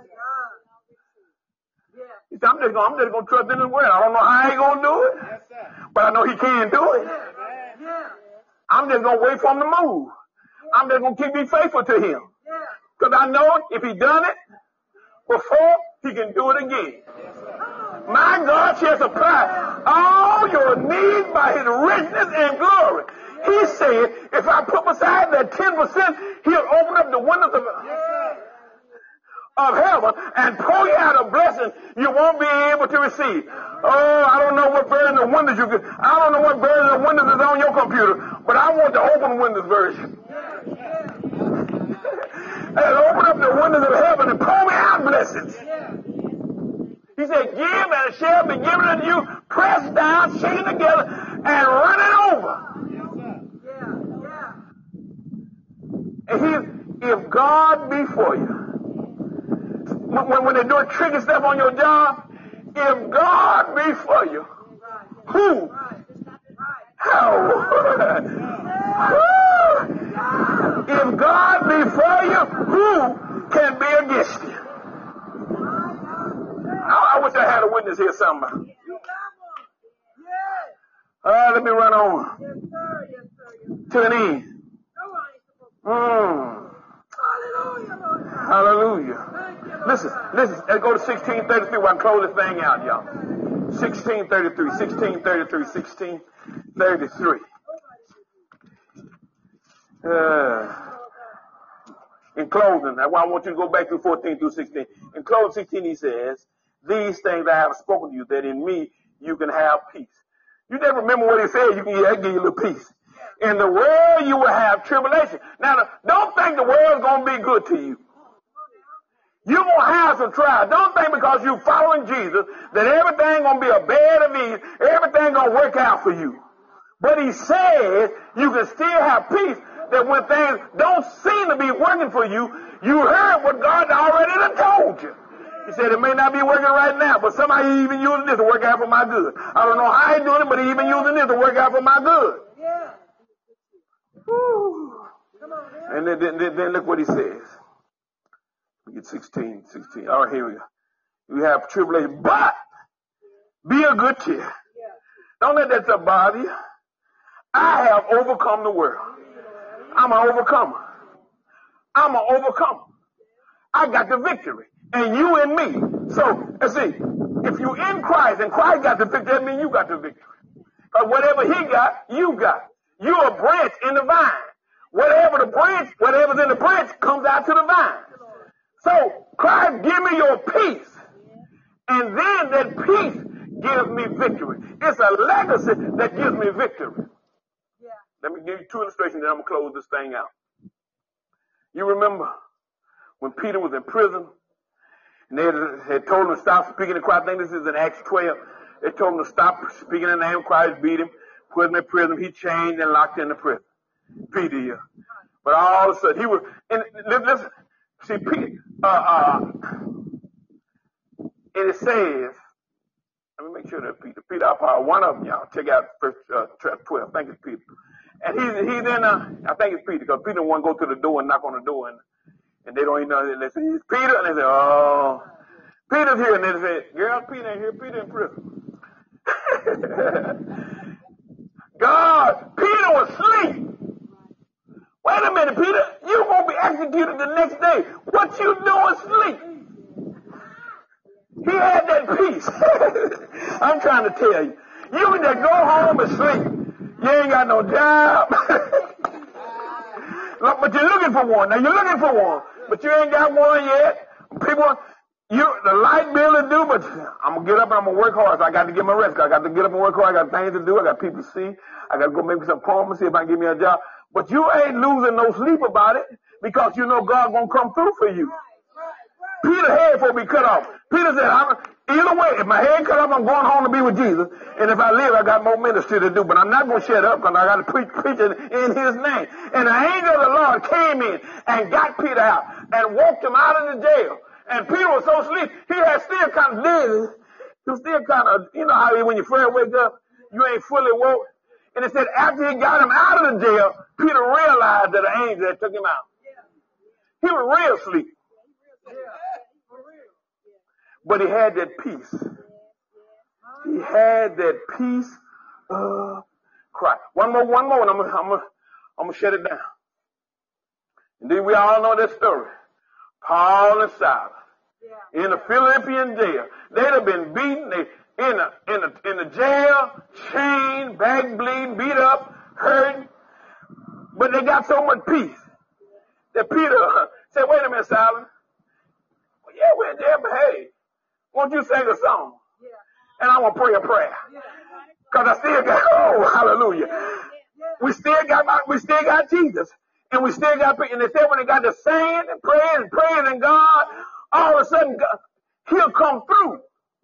I'm just going to trust in his word. I don't know how he's going to do it, but I know he can do it. I'm just going to wait for him to move. I'm just going to keep being faithful to him. Because I know if he done it before, he can do it again. My God shall supply all your needs by his richness and glory. He said, if I put aside that 10%, he'll open up the windows of heaven and pour you out a blessing you won't be able to receive. Oh, I don't know what version of Windows you get. I don't know what version of Windows is on your computer, but I want the open Windows version. And open up the windows of heaven and pour me out blessings. He said, give and it shall be given unto you, pressed down, shaken together, and running over. And if God be for you, when they're doing tricky stuff on your job, if God be for you, who? If God be for you, who can be against you? I wish I had a witness here somebody. Let me run on to an end. Hallelujah. Listen. Let's go to 1633 while I close this thing out, y'all. 1633. In closing, that's why I want you to go back through 14 through 16. In closing 16, he says, these things I have spoken to you, that in me you can have peace. You never remember what he said, I give you a little peace. In the world you will have tribulation. Now, don't think the world's going to be good to you. You're going to have some trials. Don't think because you're following Jesus that everything's going to be a bed of ease, everything's going to work out for you. But he says you can still have peace, that when things don't seem to be working for you, you heard what God already done told you. He said it may not be working right now, but somebody even using this to work out for my good. I don't know how he's doing it, but he even using this to work out for my good. And then look what he says. We get 16. All right, here we go. We have tribulation, but be of good cheer. Don't let that stuff bother you. I have overcome the world. I'm an overcomer. I got the victory. And you and me. So, let's see. If you're in Christ and Christ got the victory, that means you got the victory. Because whatever he got, you got. You're a branch in the vine. Whatever's in the branch comes out to the vine. So, Christ, give me your peace. And then that peace gives me victory. It's a legacy that gives me victory. Let me give you two illustrations, then I'm going to close this thing out. You remember when Peter was in prison, and they had told him to stop speaking in Christ. I think this is in Acts 12. They told him to stop speaking in the name of Christ, beat him, put him in prison. He chained and locked in the prison. Peter here. But all of a sudden, he was, and listen, see, Peter, and it says, let me make sure that Peter, one of them, y'all, check out verse 12. I think it's Peter. And he's in, I think it's Peter, because Peter didn't want to go to the door and knock on the door, and they don't even know. They say, it's Peter, and they say, oh, Peter's here. And they say, girl, Peter ain't here. Peter in prison. Peter was asleep. Wait a minute, Peter, you're going to be executed the next day. What you doing asleep? He had that peace. I'm trying to tell you. You can just go home and sleep. You ain't got no job. Look, but you're looking for one. Now, you're looking for one, but you ain't got one yet. People, the light bill is due, but I'm going to get up and I'm going to work hard, so I got to get my rest. I got to get up and work hard. I got things to do. I got people to see. I got to go make some appointments, see if I can get me a job. But you ain't losing no sleep about it because you know God's going to come through for you. Peter's head will be cut off. Peter said, either way, if my head cut off, I'm going home to be with Jesus. And if I live, I got more ministry to do. But I'm not going to shut up because I got to preach in his name. And the angel of the Lord came in and got Peter out and walked him out of the jail. And Peter was so asleep, he had still kind of dizzy. He was still kind of, you know how when you first wake up, you ain't fully woke. And it said after he got him out of the jail, Peter realized that the angel had took him out. He was real asleep. But he had that peace. He had that peace of Christ. One more, and I'm gonna shut it down. And then we all know that story. Paul and Silas in the Philippian jail. They'd have been beaten. In the jail, chained, back bleeding, beat up, hurting. But they got so much peace that Peter said, "Wait a minute, Silas. Well, yeah, we're in jail, but hey, won't you sing a song? And I want to pray a prayer. Because I still got, hallelujah. We still got Jesus. And we still got, and they said when they got to singing and praying, God, all of a sudden, God, he'll come through.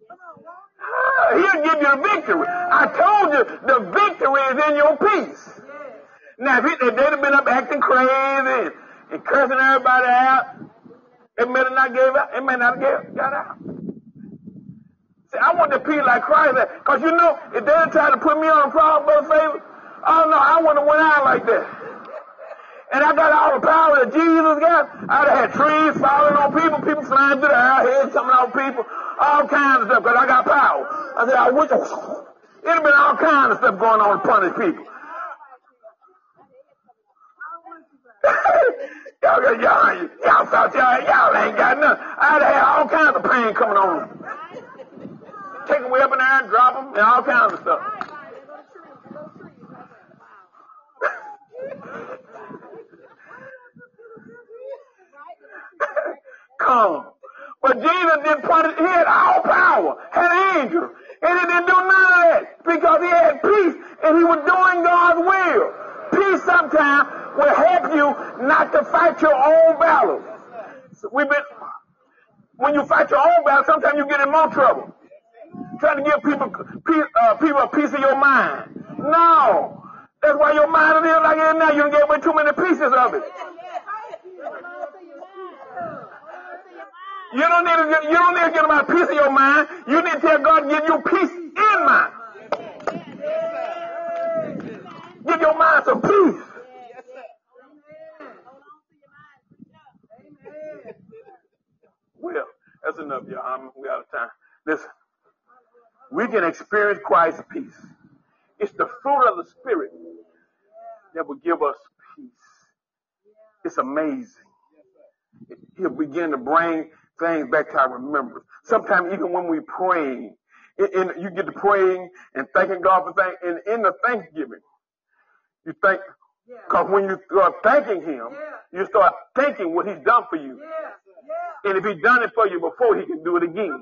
He'll give you the victory. I told you, the victory is in your peace. Now, if they'd have been up acting crazy and cursing everybody out, it may not have got out. See, I want to be like Christ, because you know, if they'd try to put me on a problem, Brother Favor, oh no, I wouldn't have went out like that. And I got all the power that Jesus got. I'd have had trees falling on people, people flying through the air, heads coming on people, all kinds of stuff, because I got power. I said, I wish it'd have been all kinds of stuff going on to punish people. Y'all ain't got nothing. I'd have had all kinds of pain coming on them. Take them way up in there and drop them and all kinds of stuff. Come. But Jesus didn't punish. He had all power, had angels, and he didn't do none of that because he had peace and he was doing God's will. Peace sometimes will help you not to fight your own battles. So when you fight your own battle, sometimes you get in more trouble. Trying to give people a piece of your mind. No. That's why your mind is like it is now. You don't get away too many pieces of it. You don't need to get about a piece of your mind. You need to tell God to give you peace in mind. Give your mind some peace. Listen, we can experience Christ's peace. It's the fruit of the Spirit that will give us peace. It's amazing. He'll begin to bring things back to our remembrance. Sometimes even when we pray, you get to praying and thanking God for things, and in the thanksgiving, you thank, because when you start thanking Him, you start thinking what He's done for you. And if He's done it for you before, He can do it again.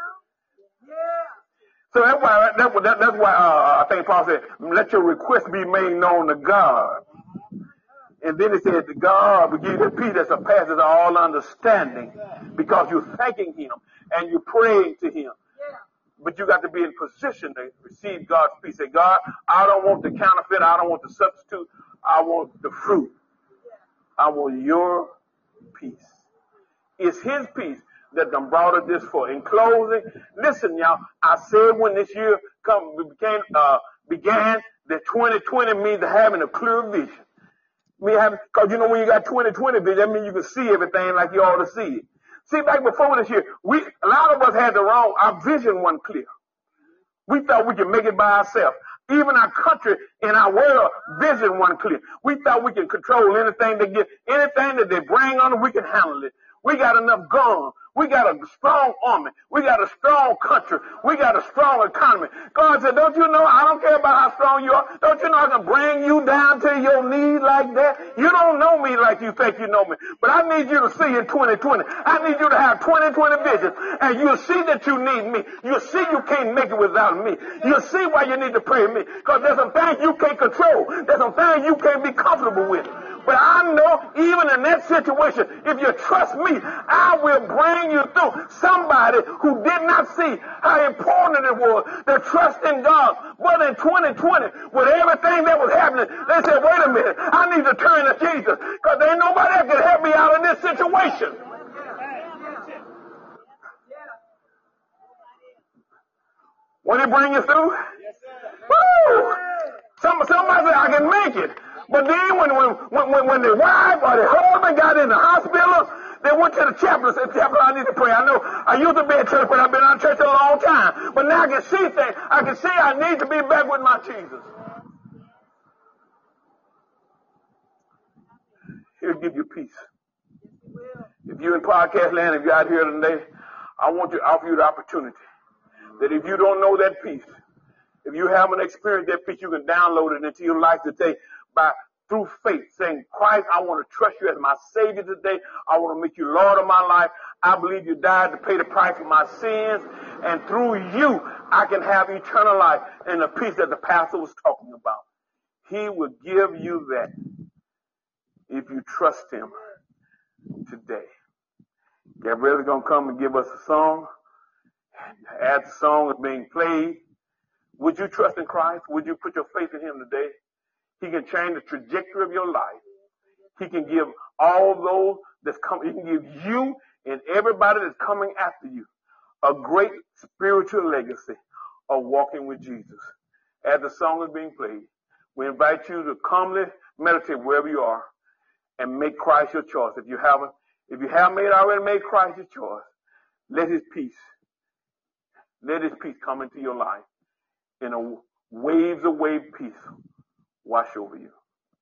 So that's why I think Paul said, let your request be made known to God. And then it said, God will give you the peace that surpasses all understanding, because you're thanking Him and you're praying to Him. But you got to be in position to receive God's peace. Say, God, I don't want the counterfeit. I don't want the substitute. I want the fruit. I want your peace. It's His peace that done brought us this far. In closing, listen, y'all. I said when this year began that 2020 means having a clear vision. Because you know when you got 2020 vision, that means you can see everything like you ought to see it. See, back before this year, a lot of us had our vision wasn't clear. We thought we could make it by ourselves. Even our country and our world vision wasn't clear. We thought we could control anything that they bring on us, we can handle it. We got enough guns. We got a strong army. We got a strong country. We got a strong economy. God said, don't you know, I don't care about how strong you are. Don't you know I can bring you down to your knees like that? You don't know me like you think you know me. But I need you to see in 2020. I need you to have 2020 vision. And you'll see that you need me. You'll see you can't make it without me. You'll see why you need to pray to me. Because there's some things you can't control. There's some things you can't be comfortable with. But I know even in that situation, if you trust me, I will bring you through. Somebody who did not see how important it was to trust in God. But in 2020, with everything that was happening, they said, wait a minute, I need to turn to Jesus, because there ain't nobody that can help me out of this situation. When He bring you through, woo! Somebody said, I can make it. But then when the wife or the husband got in the hospital, they went to the chaplain and said, chaplain, I need to pray. I know I used to be in church, but I've been out of church a long time. But now I can see things. I can see I need to be back with my Jesus. He'll give you peace. If you're in podcast land, if you're out here today, I want to offer you the opportunity that if you don't know that peace, if you haven't experienced that peace, you can download it into your life today through faith, saying, Christ, I want to trust you as my Savior today. I want to make you Lord of my life. I believe you died to pay the price for my sins. And through you, I can have eternal life and the peace that the pastor was talking about. He will give you that if you trust Him today. Gabriel's going to come and give us a song. As the song is being played, would you trust in Christ? Would you put your faith in Him today? He can change the trajectory of your life. He can give all those that's coming. He can give you and everybody that's coming after you a great spiritual legacy of walking with Jesus. As the song is being played, we invite you to calmly meditate wherever you are and make Christ your choice. If you haven't already made Christ your choice, let His peace come into your life in a waves of wave peace wash over you.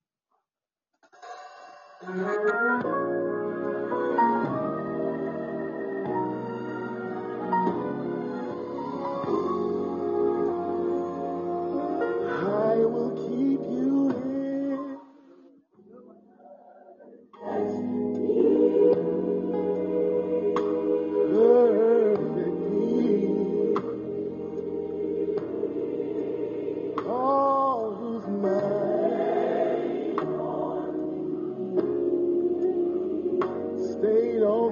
I will keep you in perfect peace. All whose mind stayed on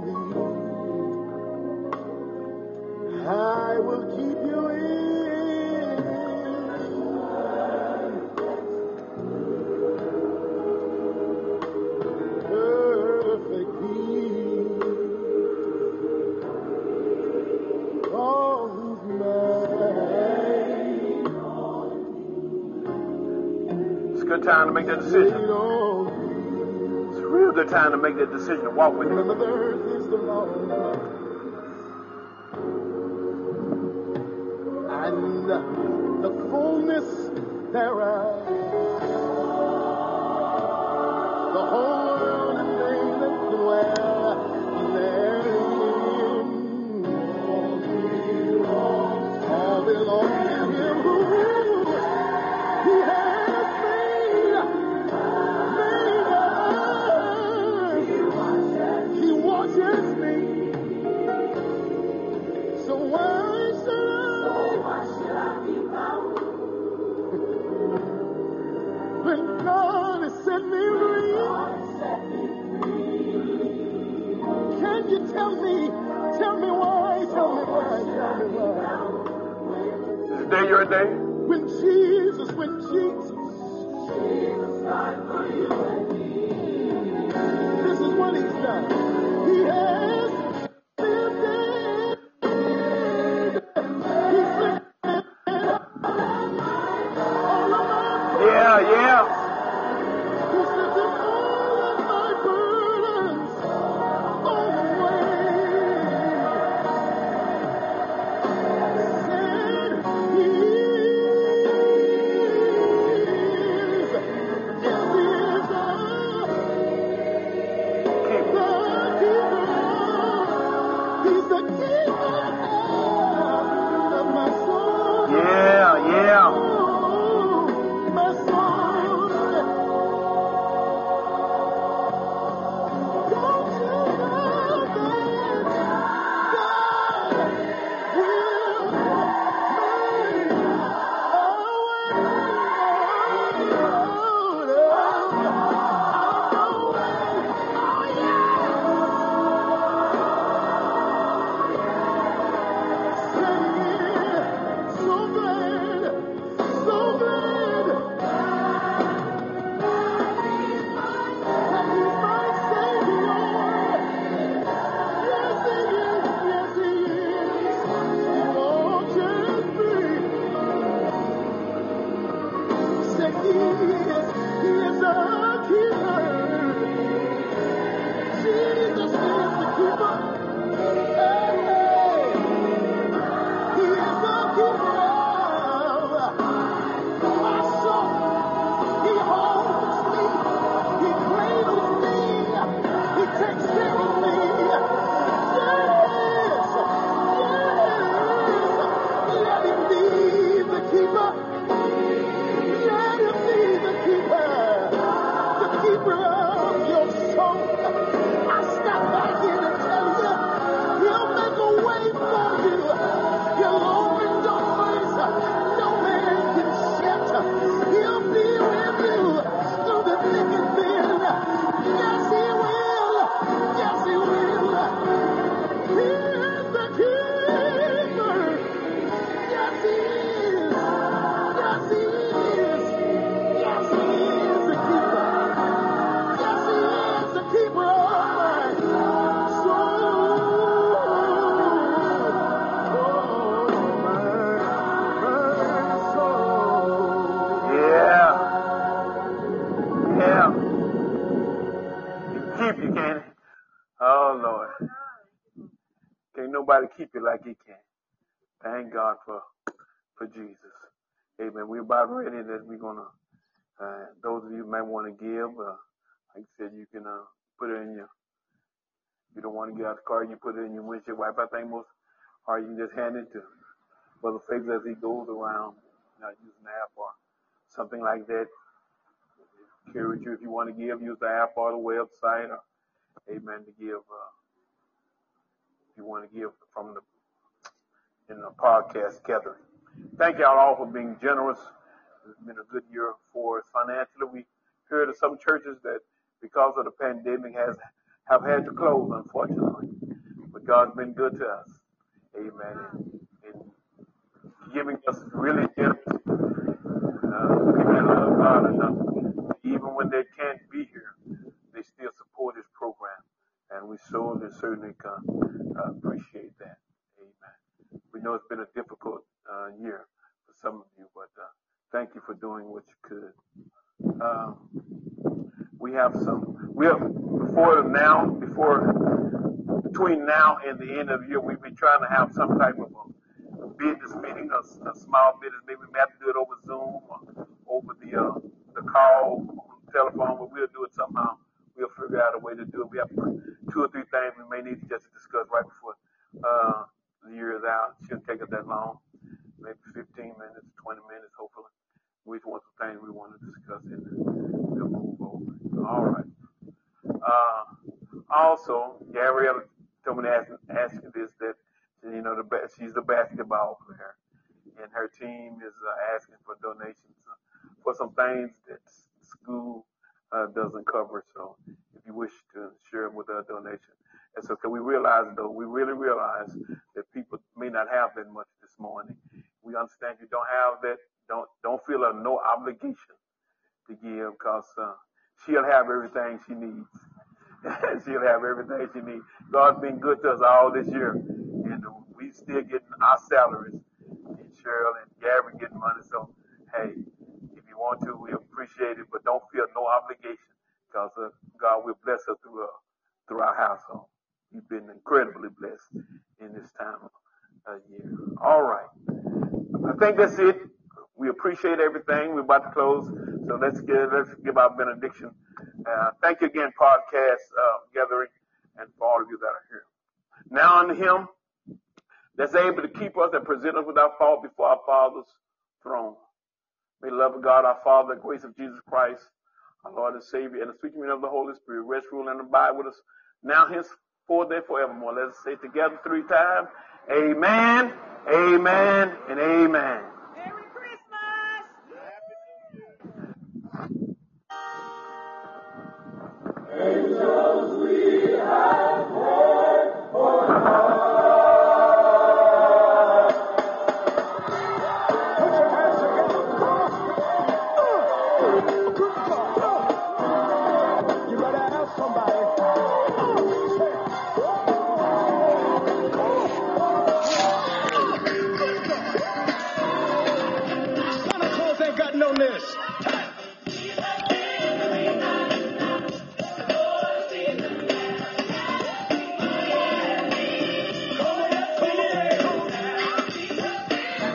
thee. I will keep you in perfect peace. All whose mind It's a good time to make that decision. stayed on It's a real good time to make that decision to walk with thee. Him. Remember, the earth is the Lord. and the fullness thereof. The whole world and they that dwell therein. All belong to him who he has made us. He watches me. So why should I be bound? When God has set me free. Can you tell me why? Is today your day? When Jesus died for you and me. This is what he's done. He has been dead. He's been all of my Yeah. He's lifted all of my burdens all the way. Said he is, yes he is the keeper. He's the keeper of my soul. Yeah. My soul. Don't you know that God will make Nobody keep you like he can. Thank God for Jesus. Amen. We're about ready that we're going to, those of you who might want to give, like I said, you can put it in your, if you don't want to get out the car, you put it in your windshield wiper. I think most, or you can just hand it to Brother Faith as he goes around, using the app or something like that. Carry with you if you want to give, use the app or the website, or, amen, to give, if you want to give from in the podcast gathering. Thank y'all all for being generous. It's been a good year for us financially. We heard of some churches that, because of the pandemic, have had to close, unfortunately. But God's been good to us. Amen. And giving us really generous. People love God enough. Even when they can't be here, they still support this program. And we certainly can appreciate that. Amen. We know it's been a difficult year for some of you, but thank you for doing what you could. Between now and the end of the year, we've been trying to have some type of business meeting, a small business meeting. We may have to do it over Zoom or over the call on the telephone, but we'll do it somehow. We'll figure out a way to do it. We have 2 or 3 things we may need to just discuss right before the year is out. It shouldn't take us that long, maybe 15 minutes, 20 minutes, hopefully. Which ones of things we want to discuss and we'll move over. All right. Also, Gabrielle told me to ask you this, that, you know, she's a basketball player, and her team is asking for donations for some things that school doesn't cover. So if you wish to share with a donation. And so we realize, though, we really realize that people may not have that much this morning. We understand you don't have that. Don't feel no obligation to give, because she'll have everything she needs. She'll have everything she needs. God's been good to us all this year, and we still getting our salaries. And Cheryl and Gary getting money. So, hey, if you want to, we appreciate it, but don't feel no obligation, because God will bless us through our household. You've been incredibly blessed in this time of year. All right. I think that's it. We appreciate everything. We're about to close, so let's give our benediction. Thank you again, podcast gathering, and for all of you that are here. Now unto Him that's able to keep us and present us without fault before our Father's throne. May the love of God, our Father, the grace of Jesus Christ, our Lord and Savior, and the sweet communion of the Holy Spirit rest, rule, and abide with us now, henceforth, and forevermore. Let us say together 3 times, Amen, Amen, and Amen.